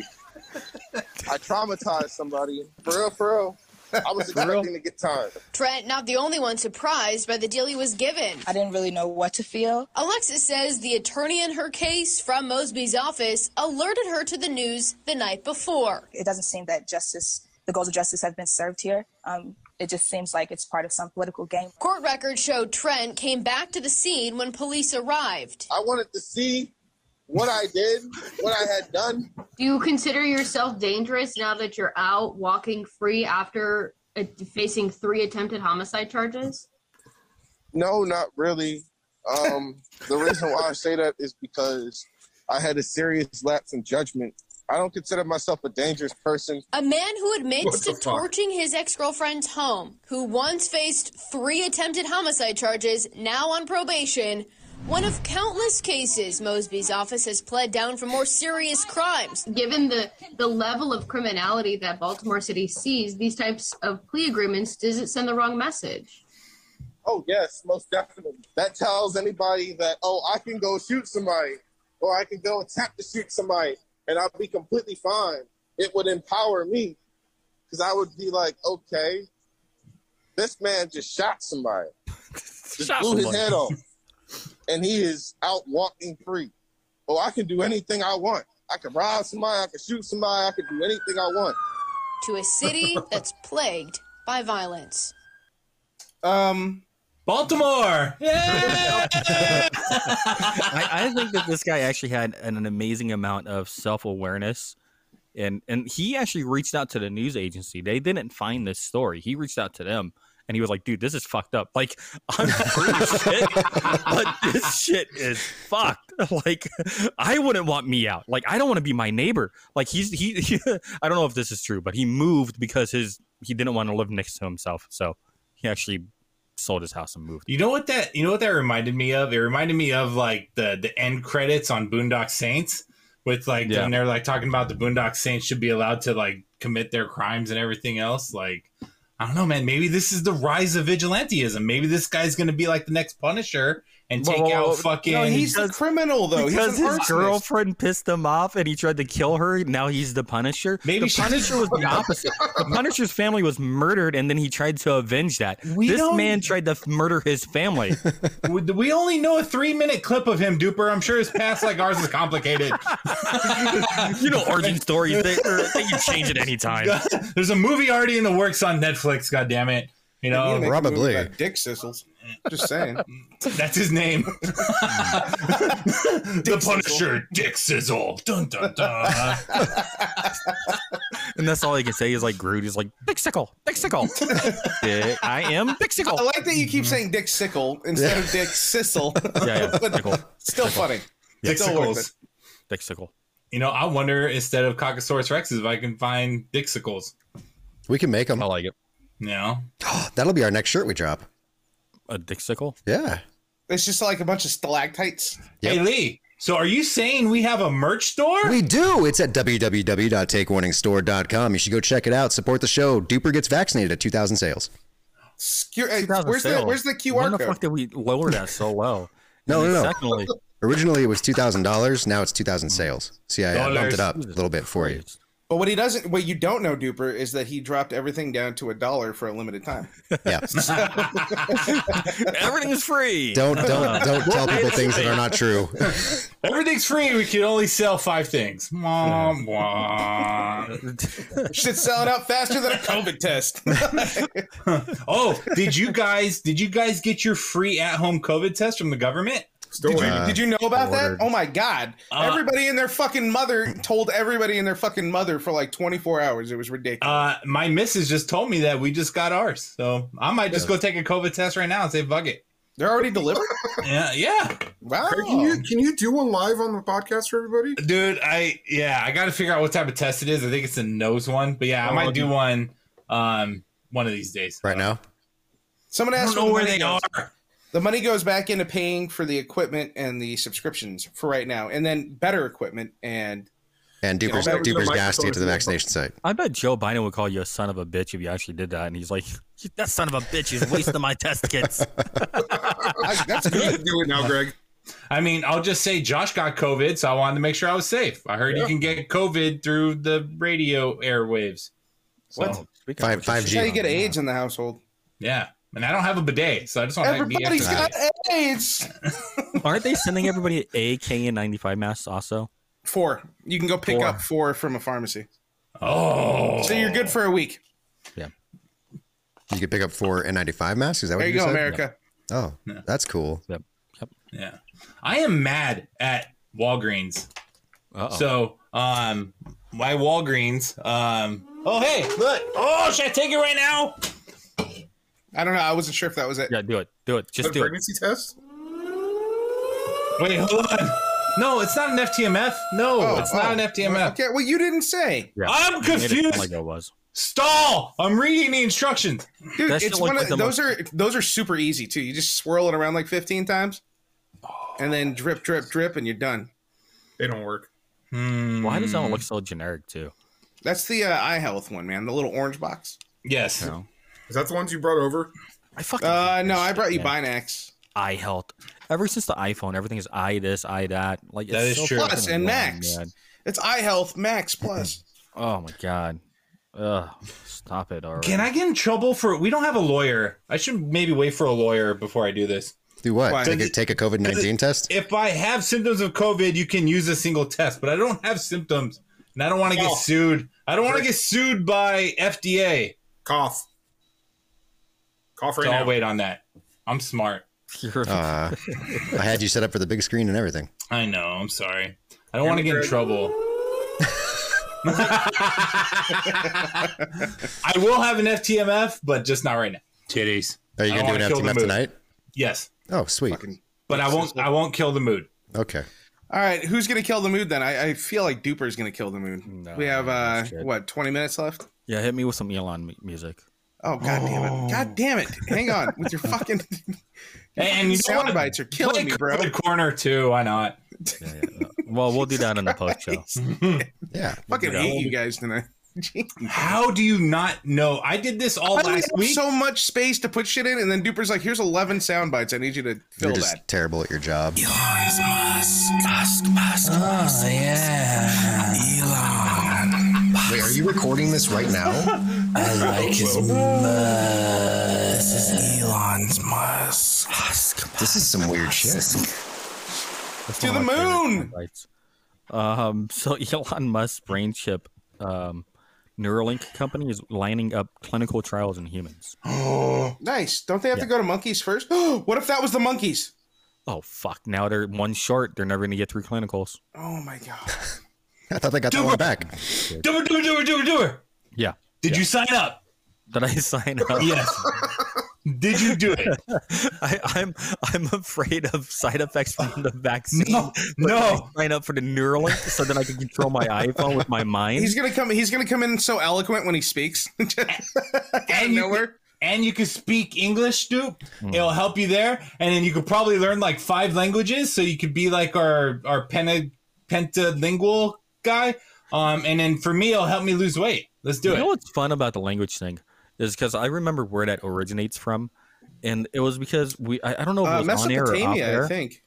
I traumatized somebody. For real, for real. I was expecting to get time. Trent, not the only one surprised by the deal he was given. I didn't really know what to feel. Alexis says the attorney in her case from Mosby's office alerted her to the news the night before. It doesn't seem that justice, the goals of justice have been served here. Um, it just seems like it's part of some political game. Court records showed Trent came back to the scene when police arrived. I wanted to see what I did, what I had done. Do you consider yourself dangerous now that you're out walking free after uh, facing three attempted homicide charges? No, not really. Um, the reason why I say that is because I had a serious lapse in judgment. I don't consider myself a dangerous person. A man who admits What to the fuck? torching his ex-girlfriend's home, who once faced three attempted homicide charges, now on probation. One of countless cases Mosby's office has pled down for more serious crimes. Given the, the level of criminality that Baltimore City sees, these types of plea agreements, does it send the wrong message? Oh, yes, most definitely. That tells anybody that, oh, I can go shoot somebody, or I can go attempt to shoot somebody, and I'll be completely fine. It would empower me, because I would be like, okay, this man just shot somebody. Just Shot blew his somebody. head off, and he is out walking free. Oh, I can do anything I want. I can rob somebody, I can shoot somebody, I can do anything I want. To a city that's plagued by violence. Um, Baltimore. I, I think that this guy actually had an, an amazing amount of self-awareness, and and he actually reached out to the news agency. They didn't find this story. He reached out to them, and he was like, "Dude, this is fucked up. Like, I'm not doing shit, but this shit is fucked. Like, I wouldn't want me out. Like, I don't want to be my neighbor. Like, he's he, he. I don't know if this is true, but he moved because his he didn't want to live next to himself, so he actually sold his house and moved. You know what that you know what that reminded me of? It reminded me of like the the end credits on Boondock Saints, with like Yeah. when they're like talking about the Boondock Saints should be allowed to like commit their crimes and everything else. Like, I don't know, man. Maybe this is the rise of vigilantism. Maybe this guy's gonna be like the next Punisher and take Whoa, whoa, whoa. out fucking. no, he's the criminal though. Because he's an his arsonist. girlfriend pissed him off and he tried to kill her. Now he's the Punisher. Maybe the she- Punisher was the opposite. The Punisher's family was murdered and then he tried to avenge that. We this don't- man tried to f- murder his family. we we only know a three minute clip of him, Duper. I'm sure his past like ours is complicated. You know, origin stories, they, they're- they can change at any time. There's a movie already in the works on Netflix. God damn it! You They need to know, make a movie Probably. about Dick Sissels. Just saying. that's his name. The Punisher, Dick Sizzle. Dun dun dun. And that's all he can say is like Groot. He's like, Dick Sickle, Dick Sickle. Yeah, I am Dick I Sickle. like that you keep saying Dick Sickle instead of Dick Sissel. Yeah, yeah, But Sickle. still funny. Dick Still worth Sickles. Dick Sickle. You know, I wonder instead of Cockosaurus Rexes if I can find Dixicles. We can make them. I like it. You know, That'll be our next shirt we drop. A Dick Sickle? Yeah. It's just like a bunch of stalactites. Yep. Hey Lee. So are you saying we have a merch store? We do. It's at w w w dot take warning store dot com. You should go check it out. Support the show. Duper gets vaccinated at two thousand sales. Skew- hey, two thousand Where's the sales. Where's the Q When R the code? fuck did we lower that so low? No, And no, no. Secondly, Originally, it was two thousand dollars. Now it's two thousand sales. See, I, I bumped it up a little bit for you. But what he doesn't, what you don't know, Duper, is that he dropped everything down to a dollar for a limited time. Yeah. everything is free. Don't don't don't tell people things that are not true. Everything's free. We can only sell five things. Wah, wah. Shit's selling out faster than a COVID test. Oh, did you guys did you guys get your free at home COVID test from the government? Still Did you, waiting. did you know about ordered. that? Oh my god! Uh, Everybody and their fucking mother told everybody and their fucking mother for like twenty-four hours. It was ridiculous. Uh, my missus just told me that we just got ours, so I might just go take a COVID test right now and say fuck it. They're already delivered. Yeah, yeah, Wow! Craig, can you can you do one live on the podcast for everybody? dude. I yeah, I got to figure out what type of test it is. I think it's a nose one, but yeah, I Oh, might okay. do one um one of these days. Right now? Someone I asked don't know where the they money are. goes. The money goes back into paying for the equipment and the subscriptions for right now, and then better equipment and And Duper's, You know, Duper's the gas to get to the microphone- vaccination site. I bet Joe Biden would call you a son of a bitch if you actually did that. And he's like, that son of a bitch is wasting my test kits. I, that's Do good. it now, Greg. I mean, I'll just say Josh got COVID, so I wanted to make sure I was safe. I heard you Yeah. can get COVID through the radio airwaves. So, What? Speaking Five- of which, five That's G. how you get AIDS in the household. yeah, and I don't have a bidet, so I just want to be Everybody's extra got AIDS. Aren't they sending everybody A K N ninety-five masks also? Four. You can go pick Four. up four from a pharmacy. Oh, So you're good for a week. You could pick up four N ninety-five masks. Is that what There you you go, said? America. Oh, that's cool. Yep. Yeah, I am mad at Walgreens. Uh-oh. So, um, my Walgreens. Um, oh hey, look. Oh, should I take it right now? I don't know. I wasn't sure if that was it. Yeah, do it. Do it. Just a do pregnancy it. test? Wait, hold on. No, it's not an F T M F. No, Oh, it's not oh. an F T M F. Okay, well, you didn't say. Yeah. I'm You made it sound confused. Like it was. Stall. I'm reading the instructions. Dude, That shit it's looked one like of the those are those are super easy too. You just swirl it around like fifteen times, and then drip, drip, drip, and you're done. They don't work. Hmm. Why does that one look so generic too? That's the uh, eye health one, man. The little orange box. Yes. No. Is that the ones you brought over? I fucking. Uh, hate no, this I shit, brought you man. Binax. Eye health. Ever since the iPhone, everything is eye this, eye that. Like That it's is so true. Plus fucking and annoying, Max. man. It's eye health Max Plus. Oh my god. Ugh. Stop it already. Can I get in trouble for? We don't have a lawyer. I should maybe wait for a lawyer before I do this. Do what? Why? Take a, take a COVID nineteen test? If I have symptoms of COVID, you can use a single test, but I don't have symptoms, and I don't want to get Oh. sued. I don't want to get sued by F D A. Cough. Cough right So now. I'll wait on that. I'm smart. You're- Uh, I had you set up for the big screen and everything. I know. I'm sorry. I don't want to get in trouble. I will have an F T M F, but just not right now. Titties. Are you I going to do don't an wanna F kill T M the F mood. tonight? Yes, Oh, sweet. Fucking- but I won't. I won't kill the mood. Okay. All right, who's gonna kill the mood then? I, I feel like Duper's gonna kill the mood. No, we have uh shit. what twenty minutes left. Yeah, hit me with some Elon mu- music. Oh god damn it! God damn it! Hang on with your fucking And you know sound what? bites are killing Play me, bro. COVID corner too. Why not? Yeah, yeah. Well, we'll do that in the post show. Yeah. Fucking Yeah. hate you guys tonight. How do you not know? I did this all I only last have week. so much space to put shit in, and then Duper's like, "Here's eleven sound bites. I need you to fill You're just that." terrible at your job. Elon's Musk. Musk, Musk, Musk. Oh, yeah. Elon. Wait, are you recording this right now? I like his musk. This is Elon's Musk. Musk. This is some weird shit. That's To one of the my favorite moon! sound bites. Um, so Elon Musk's brain chip, um, Neuralink company is lining up clinical trials in humans. Nice. Don't they have to Yeah. go to monkeys first? What if that was the monkeys? Oh fuck! Now they're one short. They're never gonna get through clinicals. Oh my god. I thought they got that one back. Do it, do it, do it, do it, do it. Yeah. Did Yeah. you sign up? Did I sign up? Yes. Did you do it? I, I'm I'm afraid of side effects from the vaccine. No, but no. I sign up for the Neuralink so that I can control my iPhone with my mind. He's gonna come. He's gonna come in so eloquent when he speaks. And you, nowhere. and you can speak English, Stoop. Hmm. It'll help you there, and then you could probably learn like five languages, so you could be like our our penta, pentalingual guy. Um, and then for me, it'll help me lose weight. Let's do you it. know what's fun about the language thing is because I remember where that originates from, and it was because we I, I don't know if it Uh, was on air or off Mesopotamia, air. I think.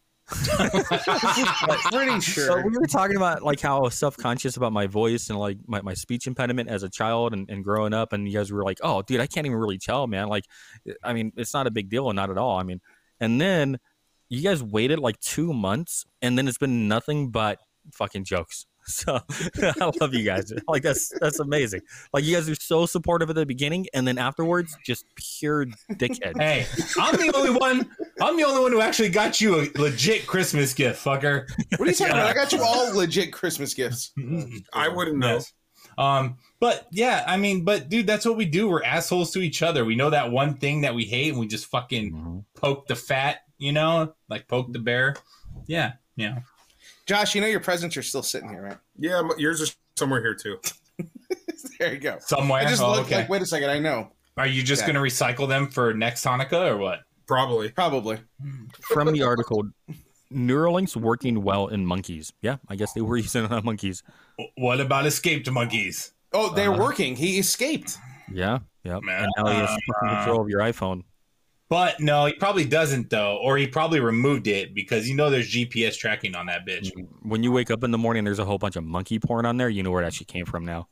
So Pretty sure. we were talking about like how I was self-conscious about my voice and like my, my speech impediment as a child and, and growing up, and you guys were like, oh dude, I can't even really tell, man. Like, I mean, it's not a big deal, not at all. I mean, and then you guys waited like two months and then it's been nothing but fucking jokes. So I love you guys. Like that's that's amazing. Like you guys are so supportive at the beginning and then afterwards just pure dickhead. Hey, I'm the only one. I'm the only one who actually got you a legit Christmas gift, fucker. What are you talking about? I got you all legit Christmas gifts. I wouldn't know. Yes. Um, but yeah, I mean, but dude, that's what we do. We're assholes to each other. We know that one thing that we hate, and we just fucking Mm-hmm. poke the fat, you know, like poke the bear. Yeah, yeah. Josh, you know your presents are still sitting here, right? Yeah, m- yours are somewhere here too. There you go. Somewhere. I just Oh, looked okay. like, wait a second, I know. Are you just Yeah. gonna recycle them for next Hanukkah or what? Probably. Probably. From the article, Neuralink's working well in monkeys. Yeah, I guess they were using it on monkeys. What about escaped monkeys? Oh, they're Uh, working. He escaped. Yeah, yeah. Man, And now he has uh, fucking control of your iPhone. But no, he probably doesn't though, or he probably removed it because you know there's G P S tracking on that bitch. When you wake up in the morning, there's a whole bunch of monkey porn on there. You know where that shit came from now.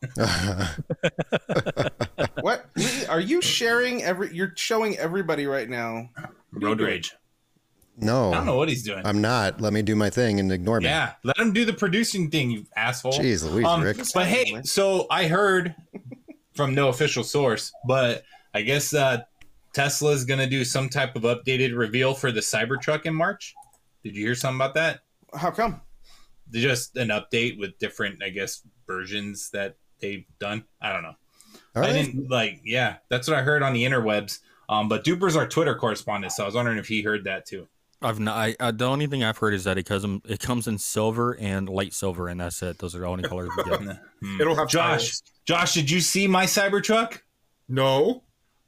What? Lee, are you sharing every? You're showing everybody right now. Road rage. No. I don't know what he's doing. I'm not. Let me do my thing and ignore me. Yeah, let him do the producing thing, you asshole. Jeez Louise, Um, Rick. But hey, so I heard from no official source, but I guess uh, Tesla's going to do some type of updated reveal for the Cybertruck in March. Did you hear something about that? How come? Just an update with different, I guess, versions that they've done. I don't know. All I right. didn't like, yeah, that's what I heard on the interwebs. Um, but Duper's our Twitter correspondent, so I was wondering if he heard that too. I've not. I, I, the only thing I've heard is that it comes it comes in silver and light silver, and that's it. Those are the only colors we get. Hmm. It'll have Josh. tires. Josh, did you see my Cybertruck? No.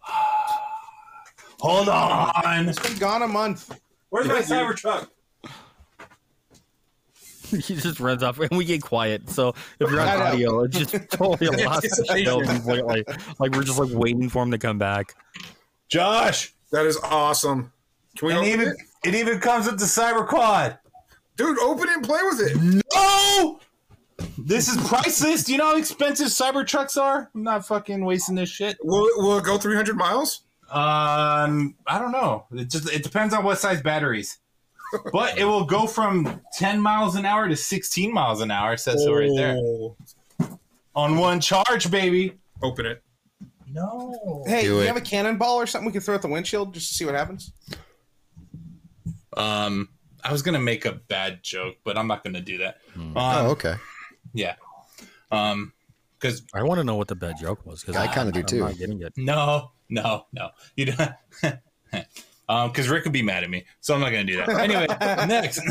Hold on. It's been gone a month. Where's my Cybertruck? He just runs off, and we get quiet. So if you're on I know. audio, it's just totally lost the show completely. Like we're just like waiting for him to come back. Josh, that is awesome. Can we and open even, it? It even comes with the Cyber Quad. Dude, open it and play with it. No! This is priceless. Do you know how expensive Cybertrucks are? I'm not fucking wasting this shit. Will it, will it go three hundred miles? Um, I don't know. It just it depends on what size batteries. But it will go from ten miles an hour to sixteen miles an hour. It says so right there. On one charge, baby. Open it. No. Hey, Do do you it. have a cannonball or something we can throw at the windshield just to see what happens? Um, I was gonna make a bad joke, but I'm not gonna do that. Um, Oh, okay. Yeah. Um, because I want to know what the bad joke was because I kinda do I'm too. not getting it. no, no, no, you don't. Um, because Rick would be mad at me, so I'm not gonna do that. Anyway, next.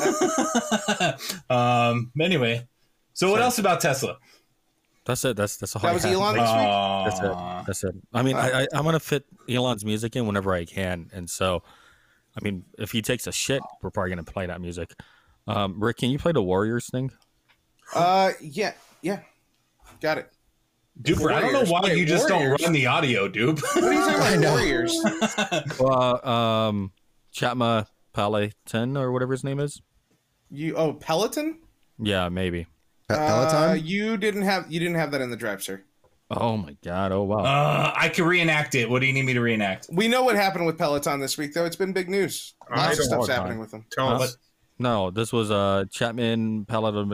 um. Anyway, so what else about Tesla? That's it. That's that's all. That I was have. Elon Like, this week? That's it. That's it. I mean, I, I I'm gonna fit Elon's music in whenever I can, and so, I mean, if he takes a shit, we're probably gonna play that music. Um, Rick, can you play the Warriors thing? Uh, yeah, yeah, got it. Duper, I don't know why Wait, you just Warriors? don't run the audio, dude. What are you talking about, Warriors? Well, um, Chatma Peloton or whatever his name is. You oh Peloton? Yeah, maybe. Uh, you didn't have you didn't have that in the drive, sir. Oh my god! Oh wow! Uh, I can reenact it. What do you need me to reenact? We know what happened with Peloton this week, though. It's been big news. I Lots of don't stuff's know. happening with them. Tell Huh? us. No, this was uh Chapman Peloton,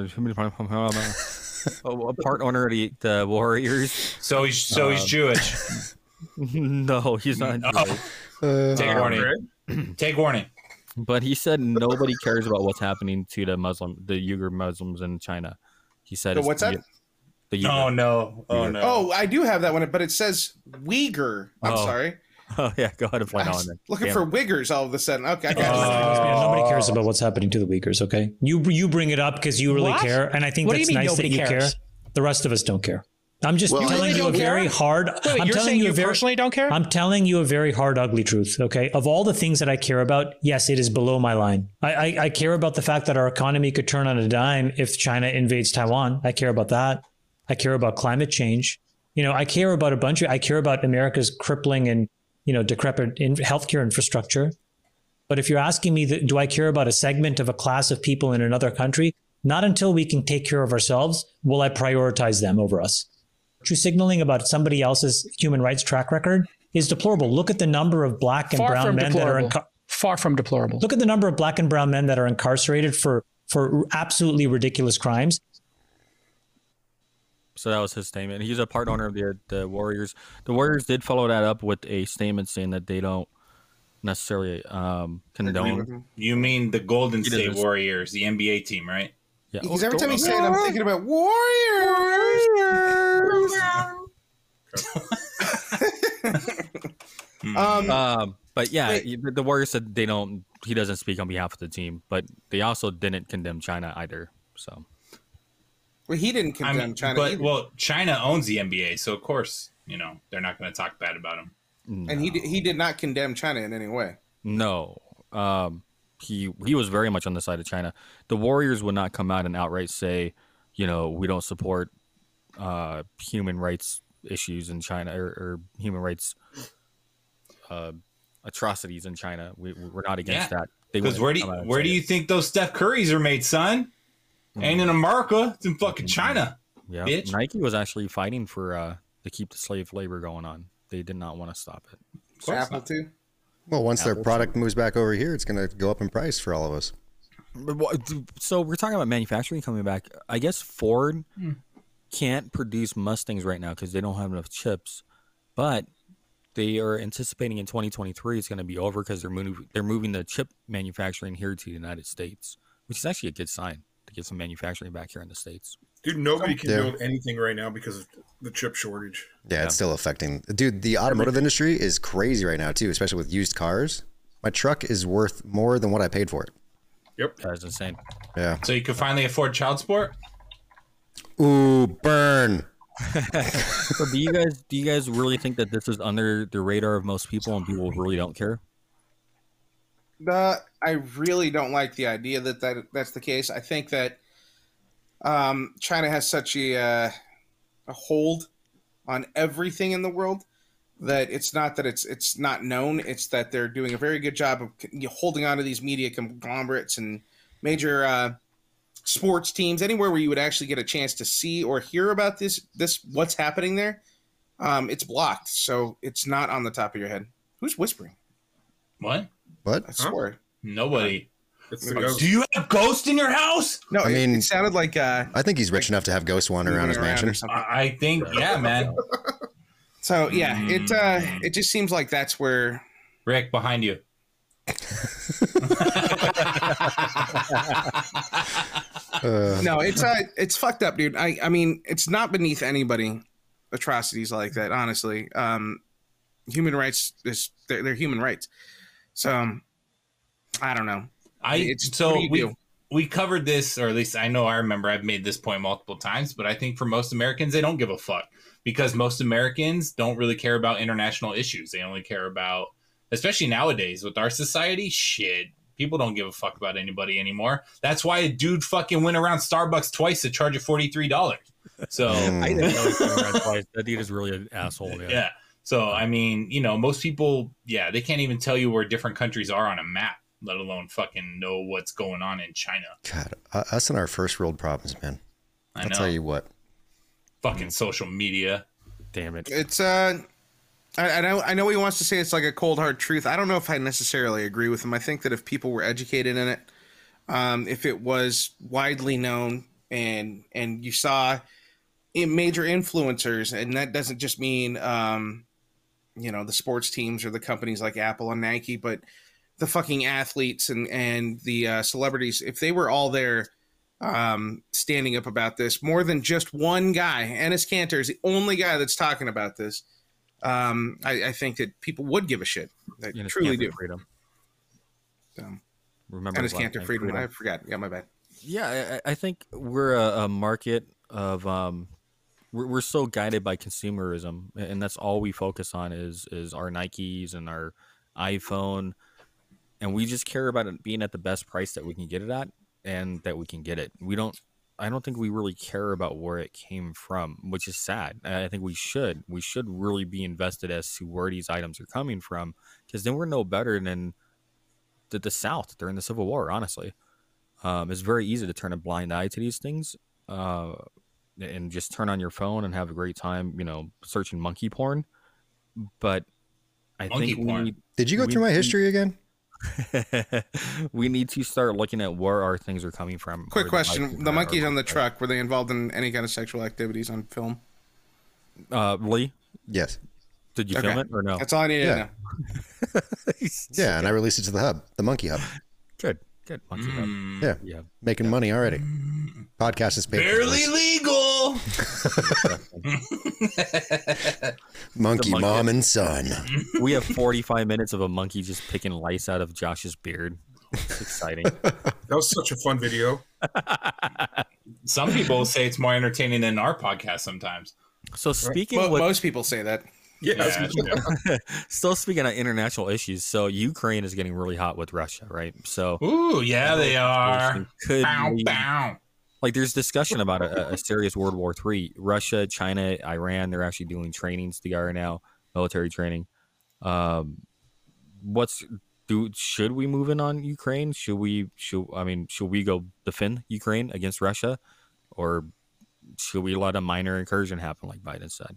a part owner of the, the Warriors. So he's so he's Um, Jewish. No, he's not. Oh. Jewish. Take Um, warning. Take warning. But he said nobody cares about what's happening to the Muslim, the Uyghur Muslims in China. He said, The it's what's the, that? The Oh Uyghur. no! Oh Uyghur. no! Oh, I do have that one, but it says Uyghur. I'm Oh. sorry. Oh yeah, go ahead and play I that was one. Then. looking Damn for it. Wiggers all of a sudden. Okay, I got Uh, Man, nobody cares about what's happening to the Uyghurs, okay? You you bring it up because you really What? care, and I think What do you that's mean nice that nobody you cares? care. The rest of us don't care. I'm just Well, telling really you a don't care? very hard. Wait, wait, I'm you're telling saying you you a very, personally don't care? I'm telling you a very hard, ugly truth. Okay, of all the things that I care about, yes, it is below my line. I, I I care about the fact that our economy could turn on a dime if China invades Taiwan. I care about that. I care about climate change. You know, I care about a bunch of. I care about America's crippling and you know decrepit in healthcare infrastructure. But if you're asking me, that, do I care about a segment of a class of people in another country? Not until we can take care of ourselves will I prioritize them over us. True signaling about somebody else's human rights track record is deplorable. Look at the number of black and Far brown from men that are deplorable. incar- Far from deplorable. look at the number of black and brown men that are incarcerated for for absolutely ridiculous crimes. So that was his statement. He's a part owner of the the Warriors. The Warriors did follow that up with a statement saying that they don't necessarily um, condone. You mean the Golden He State doesn't- Warriors, the N B A team, right? Yeah. Because every time you say it, I'm thinking about Warriors. um, Um, but yeah, he- the the Warriors said they don't. He doesn't speak on behalf of the team, but they also didn't condemn China either. So well, he didn't I condemn mean, China, but either. well, China owns the N B A, so of course, you know, they're not going to talk bad about him. and he did, he did not condemn China in any way. no, um, he he was very much on the side of China. The Warriors would not come out and outright say, you know, we don't support uh, human rights issues in China or, or human rights uh, atrocities in China. We, we're not against Yeah. that. They Because wouldn't where do you, come out and where say do it. you think those Steph Currys are made, son? Ain't in America. It's in fucking China. Yeah, bitch. Nike was actually fighting for uh, to keep the slave labor going on. They did not want to stop it. Apple too. Well, once their Apple product moves back over here, it's going to go up in price for all of us. But what- So we're talking about manufacturing coming back. I guess Ford Hmm. can't produce Mustangs right now because they don't have enough chips, but they are anticipating in twenty twenty-three it's going to be over because they're moving they're moving the chip manufacturing here to the United States, which is actually a good sign to get some manufacturing back here in the States. Dude, nobody can Yeah. build anything right now because of the chip shortage. Yeah, it's still affecting. Dude, the automotive industry is crazy right now too, especially with used cars. My truck is worth more than what I paid for it. Yep, that's insane. Yeah. So you could finally afford child support? Ooh, burn. So do you guys do you guys really think that this is under the radar of most people and people really don't care? The, I really don't like the idea that, that that's the case. I think that um, China has such a, uh, a hold on everything in the world that it's not that it's it's not known. It's that they're doing a very good job of you know, holding on to these media conglomerates and major uh, sports teams. Anywhere where you would actually get a chance to see or hear about this this what's happening there, um, it's blocked. So it's not on the top of your head. Who's whispering? What? What? I swear. Nobody. It's the ghost. Do you have ghosts in your house? No, I it, mean, it sounded like uh, I think he's rich enough to have ghosts wandering around his moving around mansion. or something. I I think, yeah, man. So yeah, it uh, it just seems like that's where Rick, behind you. Uh, no, it's uh, it's fucked up, dude. I I mean, it's not beneath anybody atrocities like that. Honestly, um, human rights is they're, they're human rights. So um, I don't know. I It's- what so do you we do? we covered this, or at least I know I remember I've made this point multiple times, but I think for most Americans they don't give a fuck because most Americans don't really care about international issues. They only care about, especially nowadays with our society, shit. People don't give a fuck about anybody anymore. That's why a dude fucking went around Starbucks twice to charge you forty-three dollars. So I didn't know he came around twice. That dude is really an asshole. Yeah. yeah. So I mean, you know, most people, yeah, they can't even tell you where different countries are on a map, let alone fucking know what's going on in China. God, uh, us and our first world problems, man. I I'll know. tell you what. Fucking social media. Damn it. It's uh, I, I know I know he wants to say it's like a cold hard truth. I don't know if I necessarily agree with him. I think that if people were educated in it, um, if it was widely known and and you saw in major influencers, and that doesn't just mean um, you know, the sports teams or the companies like Apple and Nike, but the fucking athletes and and the uh, celebrities, if they were all there um, standing up about this, more than just one guy, Enes Kanter is the only guy that's talking about this. Um, I, I think that people would give a shit. They Enes truly Kanter do. freedom. So, Remember Enes his last Kanter name, freedom. Freedom. I forgot. Yeah, my bad. Yeah, I, I think we're a, a market of um, we're, we're so guided by consumerism, and that's all we focus on is is our Nikes and our iPhone, and we just care about it being at the best price that we can get it at, and that we can get it. We don't. I don't think we really care about where it came from, which is sad. I think we should. We should really be invested as to where these items are coming from, because then we're no better than the, the South during the Civil War, honestly. Um, it's very easy to turn a blind eye to these things uh, and just turn on your phone and have a great time, you know, searching monkey porn. But I Monkey think porn. we, Did you go we through my need- history again? we need to start looking at where our things are coming from. Quick or the question: items the that monkeys are- on the truck, were they involved in any kind of sexual activities on film? Uh, Lee, Yes. did you Okay. film it or no? That's all I needed Yeah. to know. Yeah, and I released it to the hub, the Monkey Hub. Good, good. Monkey Hub. Yeah, Yeah. making money already. Podcast is paid. for Barely this. legal. Monkey The monkey- mom and son. We have forty-five minutes of a monkey just picking lice out of Josh's beard. It's exciting. That was such a fun video. Some people say it's more entertaining than our podcast sometimes. So speaking Mo- with most people say that. Yeah, Yeah, that's good. still speaking of international issues, so Ukraine is getting really hot with Russia, right? So Ooh, yeah, they are. could Bow, lead- bow. like there's discussion about a, a serious World War Three. Russia, China, Iran, they're actually doing trainings together now, military training. Um, what's do should we move in on Ukraine? Should we should I mean should we go defend Ukraine against Russia, or should we let a minor incursion happen like Biden said?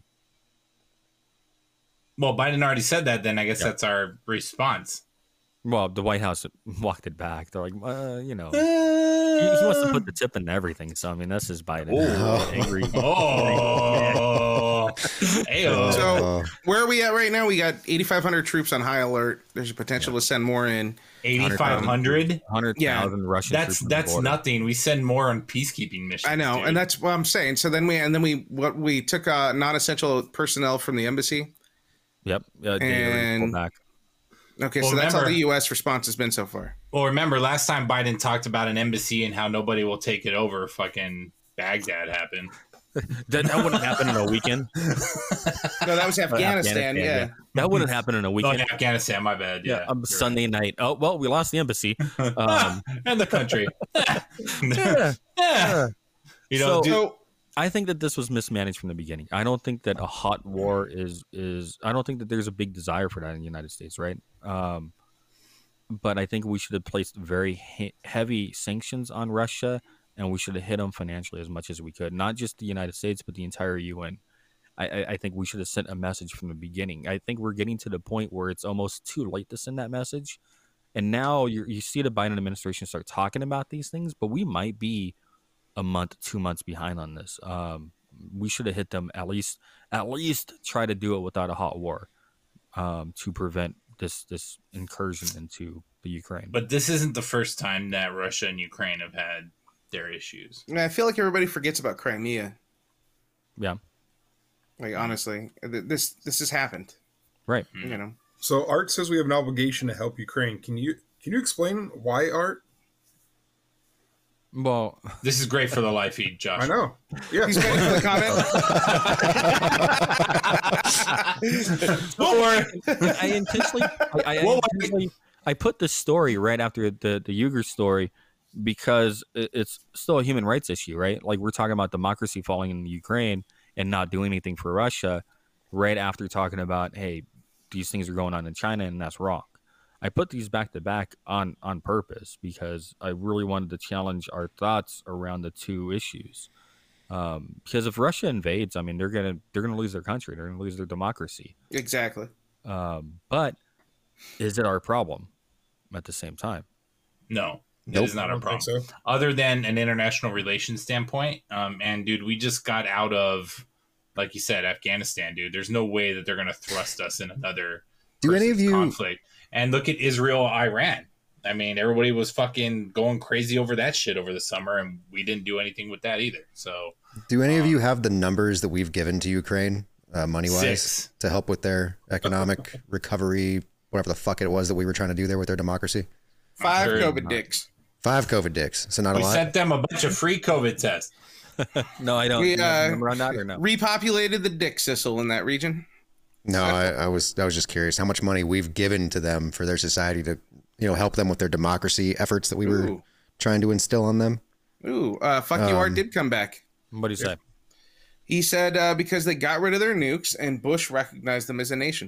Well, Biden already said that. Then I guess Yeah. that's our response. Well, the White House walked it back. They're like, uh, you know, he, he wants to put the tip in everything. So I mean, that's just Biden. Oh. Angry. Oh. Ayo. Ayo. So where are we at right now? We got eighty-five hundred troops on high alert. There's a potential yeah. to send more in. eighty-five hundred? one hundred thousand yeah. Russian That's troops that's nothing. We send more on peacekeeping missions. I know, dude. and that's what I'm saying. So then we and then we what we took uh, non-essential personnel from the embassy. Yep. Uh, and back. Okay, well, so that's remember, how the U S response has been so far. Well, remember last time Biden talked about an embassy and how nobody will take it over. Fucking Baghdad happened. that, that wouldn't happen in a weekend. No, that was Afghanistan. Afghanistan yeah. yeah, that wouldn't happen in a weekend. Oh, Afghanistan, my bad. Yeah, yeah um, Sunday right. night. Oh well, we lost the embassy um, and the country. yeah. yeah. You know, so, dude, I think that this was mismanaged from the beginning. I don't think that a hot war is is. I don't think that there's a big desire for that in the United States, right? Um, but I think we should have placed very he- heavy sanctions on Russia, and we should have hit them financially as much as we could. Not just the United States, but the entire U N. I, I, I think we should have sent a message from the beginning. I think we're getting to the point where it's almost too late to send that message, and now you you see the Biden administration start talking about these things, but we might be a month, two months behind on this. Um, we should have hit them at least, at least try to do it without a hot war um, to prevent this this incursion into the Ukraine. But this isn't the first time that Russia and Ukraine have had their issues. I feel like everybody forgets about Crimea. Yeah. Like honestly, this this has happened. Right. You know. So Art says we have an obligation to help Ukraine. Can you can you explain why, Art? Well, this is great for the live feed, Josh. I know. Yeah. He's waiting for the comment. I intentionally, I, I, intentionally, I put the story right after the, the Uyghur story because it's still a human rights issue, right? Like we're talking about democracy falling in the Ukraine and not doing anything for Russia right after talking about, hey, these things are going on in China and that's wrong. I put these back to back on on purpose because I really wanted to challenge our thoughts around the two issues. Um, because if Russia invades, I mean, they're gonna they're gonna lose their country, they're gonna lose their democracy. Exactly. Um, but is it our problem at the same time? No, nope. It is not our problem. So. Other than an international relations standpoint, um, and dude, we just got out of, like you said, Afghanistan, dude. There's no way that they're gonna thrust us in another. Do any of you conflict? And look at Israel, Iran. I mean, everybody was fucking going crazy over that shit over the summer, and we didn't do anything with that either. So, do any um, of you have the numbers that we've given to Ukraine, uh, money wise, to help with their economic recovery, whatever the fuck it was that we were trying to do there with their democracy? Five COVID dicks. Five COVID dicks. So not we a lot. We sent them a bunch of free COVID tests. No, I don't. We uh, run that or no? repopulated the dick sissel in that region. No, I, I was I was just curious how much money we've given to them for their society to, you know, help them with their democracy efforts that we were Ooh. trying to instill on them. Ooh, uh, fuck um, you, Art did come back. What did he say? He said uh, because they got rid of their nukes and Bush recognized them as a nation.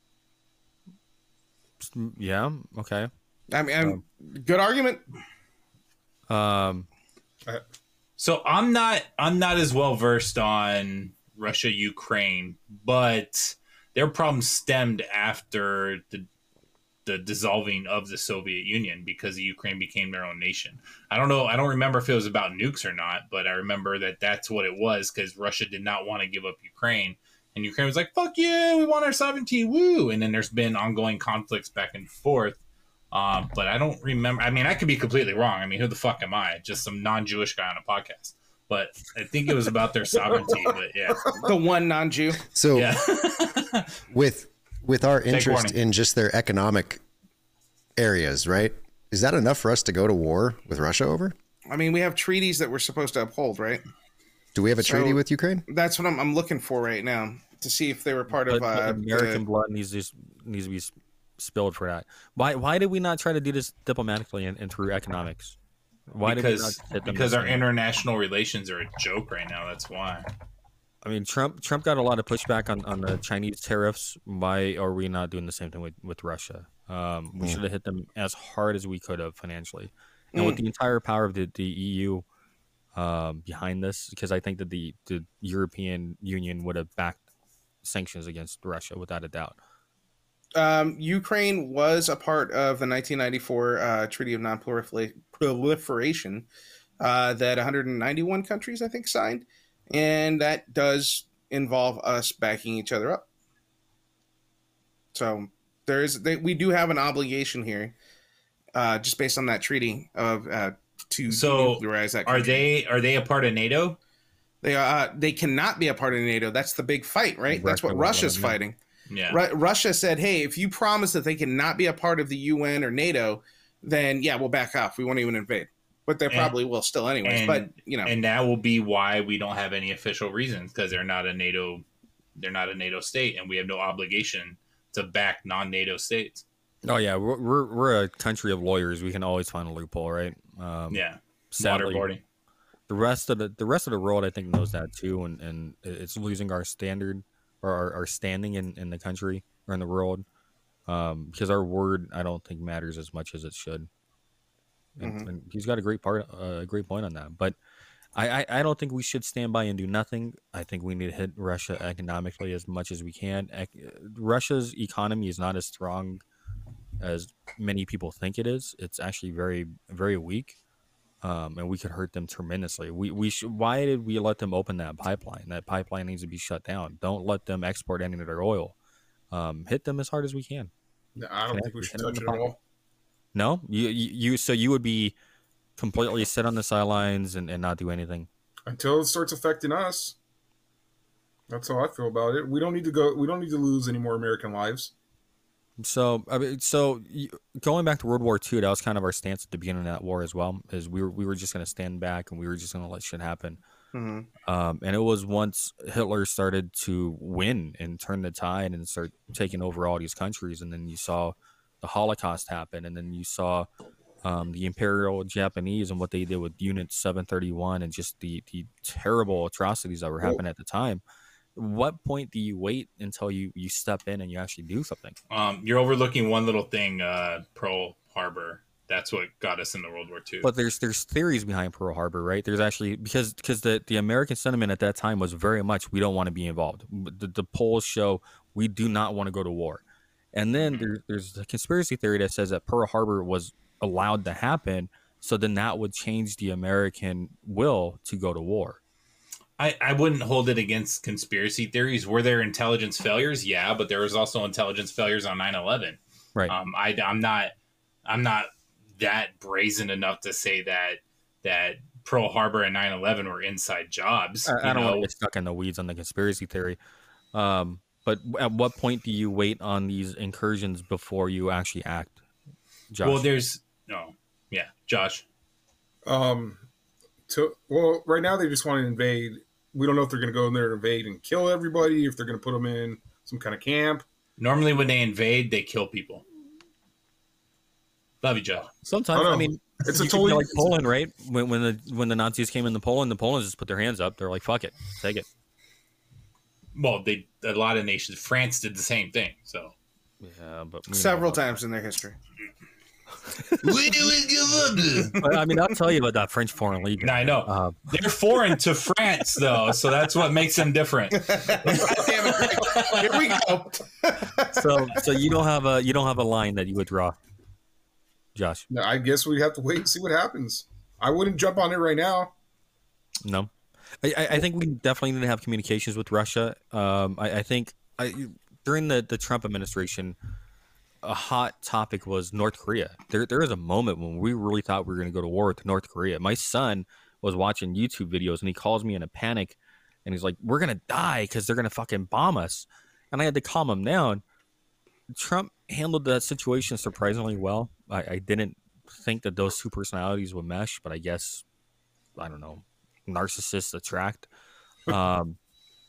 Yeah. Okay. I mean, um, good argument. Um. So I'm not I'm not as well versed on Russia, Ukraine, but their problems stemmed after the the dissolving of the Soviet Union because the Ukraine became their own nation. I don't know. I don't remember if it was about nukes or not, but I remember that that's what it was because Russia did not want to give up Ukraine. And Ukraine was like, fuck yeah, we want our sovereignty, woo. And then there's been ongoing conflicts back and forth. Um, but I don't remember. I mean, I could be completely wrong. I mean, who the fuck am I? Just some non-Jewish guy on a podcast. But I think it was about their sovereignty. But yeah, the one non-Jew. So yeah. with with our interest in just their economic areas, right? Is that enough for us to go to war with Russia over? I mean, we have treaties that we're supposed to uphold, right? Do we have a so treaty with Ukraine? That's what I'm, I'm looking for right now to see if they were part but, of uh, American the... blood needs to needs to be spilled for that. Why why did we not try to do this diplomatically and, and through economics? Why because, did we not hit them because our international relations are a joke right now. That's why. I mean, Trump Trump got a lot of pushback on, on the Chinese tariffs. Why are we not doing the same thing with, with Russia? Um, we mm. should have hit them as hard as we could have financially. And mm. with the entire power of the, the E U um, behind this, because I think that the, the European Union would have backed sanctions against Russia without a doubt. Um, Ukraine was a part of the nineteen ninety-four uh, Treaty of Non-Proliferation uh, that one hundred ninety-one countries, I think, signed. And that does involve us backing each other up. So there is, they, we do have an obligation here, uh, just based on that treaty of uh, to So denuclearize that are country. they are they a part of NATO? They are. Uh, they cannot be a part of NATO. That's the big fight, right? That's what Russia Russia's won't let fighting. Yeah. Ru- Russia said, "Hey, if you promise that they cannot be a part of the U N or NATO, then yeah, we'll back off. We won't even invade." But they And- probably will still, anyways. And, but you know, and that will be why we don't have any official reasons, because they're not a NATO, they're not a NATO state, and we have no obligation to back non-NATO states. Oh yeah, we're we're, we're a country of lawyers. We can always find a loophole, right? Um, Yeah. sadly, Waterboarding. The rest of the the rest of the world, I think, knows that too, and, and it's losing our standard or our, our standing in, in the country or in the world, um, because our word, I don't think, matters as much as it should. And, Mhm. and he's got a great part, uh, a great point on that. But I, I, I don't think we should stand by and do nothing. I think we need to hit Russia economically as much as we can. Ec- Russia's economy is not as strong as many people think it is. It's actually very, very weak. Um, and we could hurt them tremendously. We we should. Why did we let them open that pipeline? That pipeline needs to be shut down. Don't let them export any of their oil. Um, hit them as hard as we can. No, I don't Can think we hit should them in touch the it at pocket. all. No, you, you you so you would be completely sit on the sidelines and, and not do anything. Until it starts affecting us. That's how I feel about it. We don't need to go. We don't need to lose any more American lives. So, I mean, so you, going back to World War Two, that was kind of our stance at the beginning of that war as well. Is we were we were just going to stand back and we were just going to let shit happen. Mhm. Um, and it was once Hitler started to win and turn the tide and start taking over all these countries, and then you saw the Holocaust happen, and then you saw um, the Imperial Japanese and what they did with Unit seven thirty-one and just the the terrible atrocities that were happening at the time. What point do you wait until you you step in and you actually do something? Um, you're overlooking one little thing, uh, Pearl Harbor. That's what got us into World War Two. But there's there's theories behind Pearl Harbor, right? There's actually because because the, the American sentiment at that time was very much we don't want to be involved. The, the polls show we do not want to go to war. And then there, there's a conspiracy theory that says that Pearl Harbor was allowed to happen, so then that would change the American will to go to war. I, I wouldn't hold it against conspiracy theories. Were there intelligence failures? Yeah, but there was also intelligence failures on nine eleven. Right. Um, I, I'm not I'm not that brazen enough to say that that Pearl Harbor and nine eleven were inside jobs. I, I you don't want know? to get stuck in the weeds on the conspiracy theory. Um, but at what point do you wait on these incursions before you actually act? Josh? Well, there's no, yeah, Josh. Um, to well, right now they just want to invade. We don't know if they're going to go in there and invade and kill everybody. If they're going to put them in some kind of camp. Normally, when they invade, they kill people. Love you, Joe. Sometimes, I I, know. mean, It's a you could be totally- like Poland, right? When when the when the Nazis came into Poland, the Poland's just put their hands up. They're like, "Fuck it, take it." Well, they a lot of nations. France did the same thing. So yeah, but several times in their history. we do it give up. But, I mean, I'll tell you about that French Foreign Legion. I know Uh, they're foreign to France, though, so that's what makes them different. Here we go. so so you don't have a you don't have a line that you would draw, Josh. No, I guess we have to wait and see what happens. I wouldn't jump on it right now. No, I, I I think we definitely need to have communications with Russia. Um, I, I think I, during the, the Trump administration, a hot topic was North Korea. There there was a moment when we really thought we were going to go to war with North Korea. My son was watching YouTube videos and he calls me in a panic, and he's like, "We're gonna die because they're gonna fucking bomb us," and I had to calm him down. Trump handled that situation surprisingly well. I, I didn't think that those two personalities would mesh, but I guess I don't know. Narcissists attract. Um,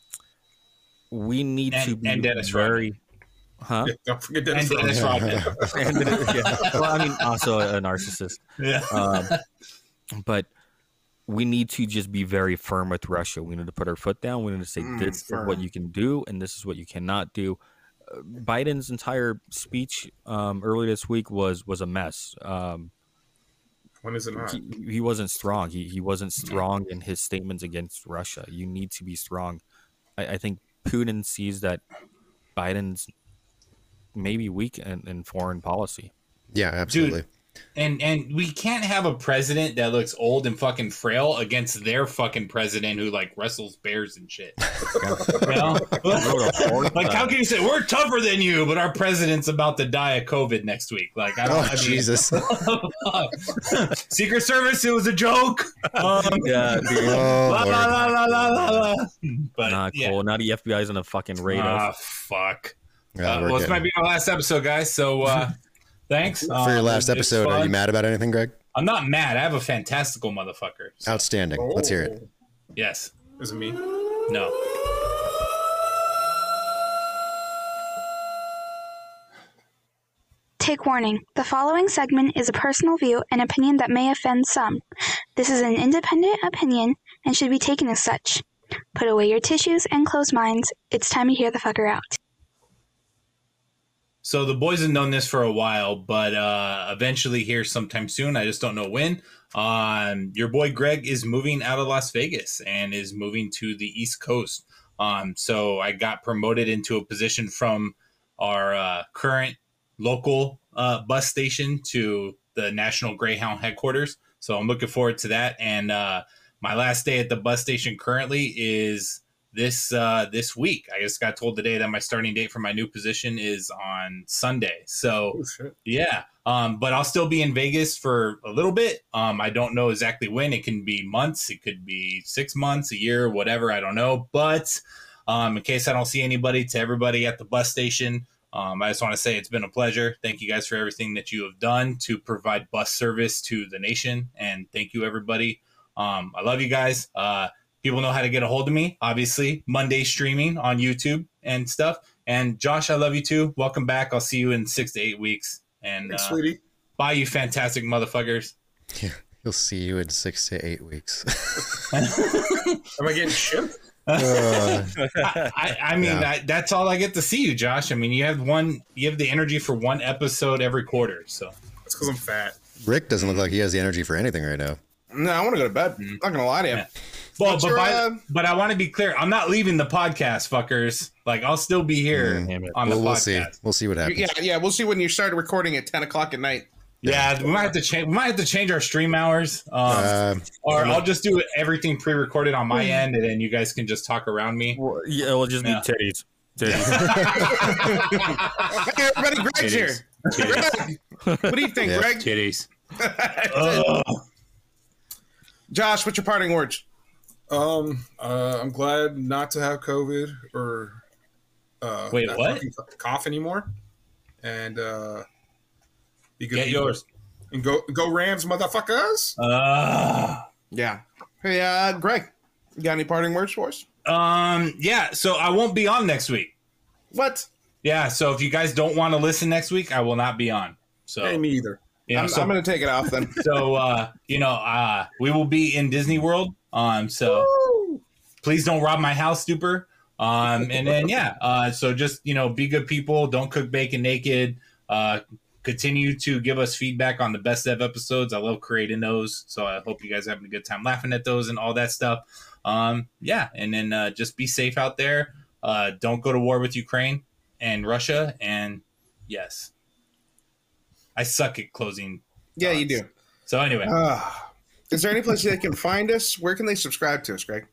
we need And- to be and Dennis very, Rodman. huh? Yeah, don't forget Dennis And Dennis Rodman. Rodman. And it- yeah. Well, I mean, also a, a narcissist. Yeah. Um, but we need to just be very firm with Russia. We need to put our foot down. We need to say Mm, this is what firm. you can do, and this is what you cannot do. Uh, Biden's entire speech um, earlier this week was was a mess. Um, When is it not? he, he wasn't strong. He he wasn't strong in his statements against Russia. You need to be strong. I, I think Putin sees that Biden's maybe weak in, in foreign policy. Yeah, absolutely. And and we can't have a president that looks old and fucking frail against their fucking president who like wrestles bears and shit. You know? Like, how can you say we're tougher than you, but our president's about to die of COVID next week? Like, I don't. Oh, I mean, Jesus. Secret Service, it was a joke. Um, Yeah, Oh, la, la, Lord. la, la, la, la, la. But not yeah. cool. Now the F B I's on a fucking raid. Ah, us. fuck. Yeah, Uh, we're well, this good. might be our last episode, guys. So uh, thanks For your Um, last it's episode, are fun. you mad about anything, Greg? I'm not mad. I have a fantastical motherfucker. So, Outstanding. Let's hear it. yes. Is it me? No. Take warning. The following segment is a personal view and opinion that may offend some. This is an independent opinion and should be taken as such. Put away your tissues and closed minds. It's time to hear the fucker out. So the boys have known this for a while, but uh, eventually here sometime soon. I just don't know when. Um, your boy Greg is moving out of Las Vegas and is moving to the East Coast. Um, so I got promoted into a position from our uh, current local uh, bus station to the National Greyhound headquarters. So I'm looking forward to that. And uh, my last day at the bus station currently is this uh, this week. I just got told today that my starting date for my new position is on Sunday. So Oh, shit. yeah, um, but I'll still be in Vegas for a little bit. Um, I don't know exactly when. It can be months. It could be six months, a year, whatever. I don't know. But um, in case I don't see anybody, to everybody at the bus station, um, I just want to say it's been a pleasure. Thank you guys for everything that you have done to provide bus service to the nation. And thank you, everybody. Um, I love you guys. Uh, people know how to get a hold of me, obviously. Monday streaming on YouTube and stuff. And Josh, I love you too. Welcome back. I'll see you in six to eight weeks. And Thanks, uh, sweetie. bye, you fantastic motherfuckers. Yeah, he'll see you in six to eight weeks. Am I getting shipped? Uh, I, I, I mean, Yeah. I, that's all I get to see you, Josh. I mean, you have one, you have the energy for one episode every quarter. So It's because I'm fat. Rick doesn't look like he has the energy for anything right now. No, I want to go to bed. Mm-hmm. Not gonna lie to you. Well, What's but, your, by, uh, but I want to be clear. I'm not leaving the podcast, fuckers. Like, I'll still be here Mm. on Well, the we'll podcast. see. We'll see what happens. Yeah, yeah. We'll see when you start recording at ten o'clock at night. Yeah, we might have to change. We might have to change our stream hours, um, Uh, or I'll just do everything pre-recorded on my end, and then you guys can just talk around me. Well, yeah, it'll just Yeah. be titties. Titties. Hey, everybody, Greg's here. Greg, what do you think, Yeah. Greg? Titties. Josh, what's your parting words? Um, uh, I'm glad not to have COVID or uh, Wait, that what? fucking cough anymore, and uh, be good Get people. yours. and go go Rams, motherfuckers. Uh, Yeah. Hey, uh, Greg, you got any parting words for us? um, yeah. So I won't be on next week. What? Yeah. So if you guys don't want to listen next week, I will not be on. So Hey, me either. yeah. I'm, so I'm going to take it off then. so uh, you know, uh, we will be in Disney World. Um, so please don't rob my house, Duper. Um, and then yeah. Uh, so just you know, be good people. Don't cook bacon naked. Uh, continue to give us feedback on the best of episodes. I love creating those. So I hope you guys are having a good time laughing at those and all that stuff. Um, yeah, and then uh, just be safe out there. Uh, don't go to war with Ukraine and Russia. And yes, I suck at closing. Yeah, you do. thoughts. So anyway, Uh, is there any place they can find us? Where can they subscribe to us, Greg?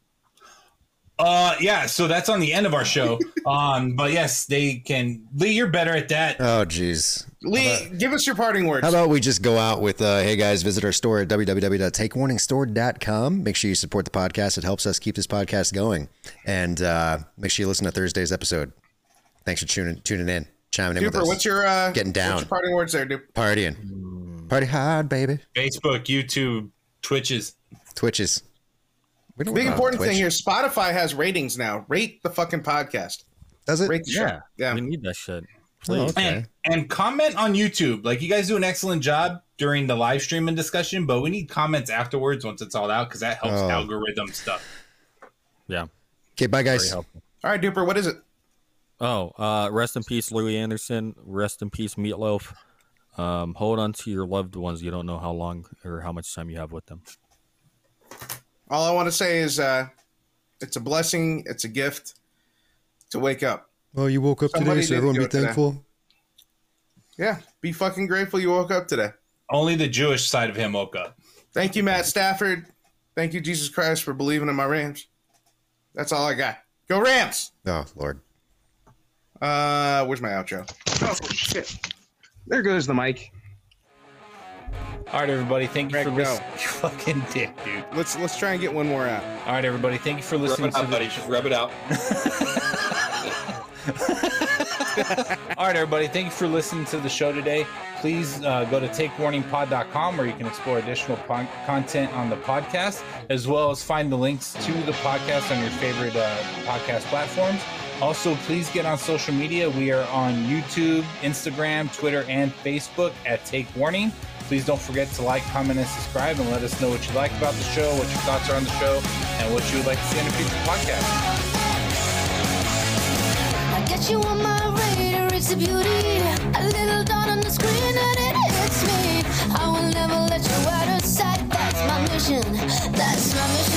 uh, yeah. So that's on the end of our show. um, but yes, they can. Lee, you're better at that. Oh, geez. Lee, give us your parting words. How about we just go out with, uh, hey guys, visit our store at w w w dot take warning store dot com. Make sure you support the podcast. It helps us keep this podcast going. And uh, make sure you listen to Thursday's episode. Thanks for tuning tuning in, chiming in with Duper, us. what's your uh, Getting down. What's your parting words there, Duper? Partying. Party hard, baby. Facebook, YouTube, Twitches. Twitches. We don't Big know important Twitch. thing here: Spotify has ratings now. Rate the fucking podcast. Does it? Rate the show. Yeah, Yeah. we need that shit. Oh, Please. okay. And and comment on YouTube. Like you guys do an excellent job during the live stream and discussion, but we need comments afterwards once it's all out because that helps Oh. algorithm stuff. Yeah. Okay, bye, Very guys. helpful. All right, Duper, what is it? Oh, uh, rest in peace, Louis Anderson. Rest in peace, Meatloaf. Um, hold on to your loved ones. You don't know how long or how much time you have with them. All I want to say is uh, it's a blessing. It's a gift to wake up. Well, you woke up Somebody today, so didn't everyone do be it today. thankful. Yeah, be fucking grateful you woke up today. Only the Jewish side of him woke up. Thank you, Matt Stafford. Thank you, Jesus Christ, for believing in my Rams. That's all I got. Go Rams! Oh, Lord. Uh, where's my outro? Oh, shit. There goes the mic. All right, everybody. Thank you Rick, for go. listening. You fucking dick, dude. Let's let's try and get one more out. All right, everybody. Thank you for listening Rub it out, to buddy. the Just rub it out. All right, everybody. Thank you for listening to the show today. Please uh, go to take warning pod dot com where you can explore additional po- content on the podcast, as well as find the links to the podcast on your favorite uh, podcast platforms. Also, please get on social media. We are on YouTube, Instagram, Twitter, and Facebook at Take Warning. Please don't forget to like, comment, and subscribe, and let us know what you like about the show, what your thoughts are on the show, and what you would like to see in a future podcast. I got you on my radar, it's a beauty. A little dot on the screen and it hits me. I will never let you out of sight. That's my mission. That's my mission.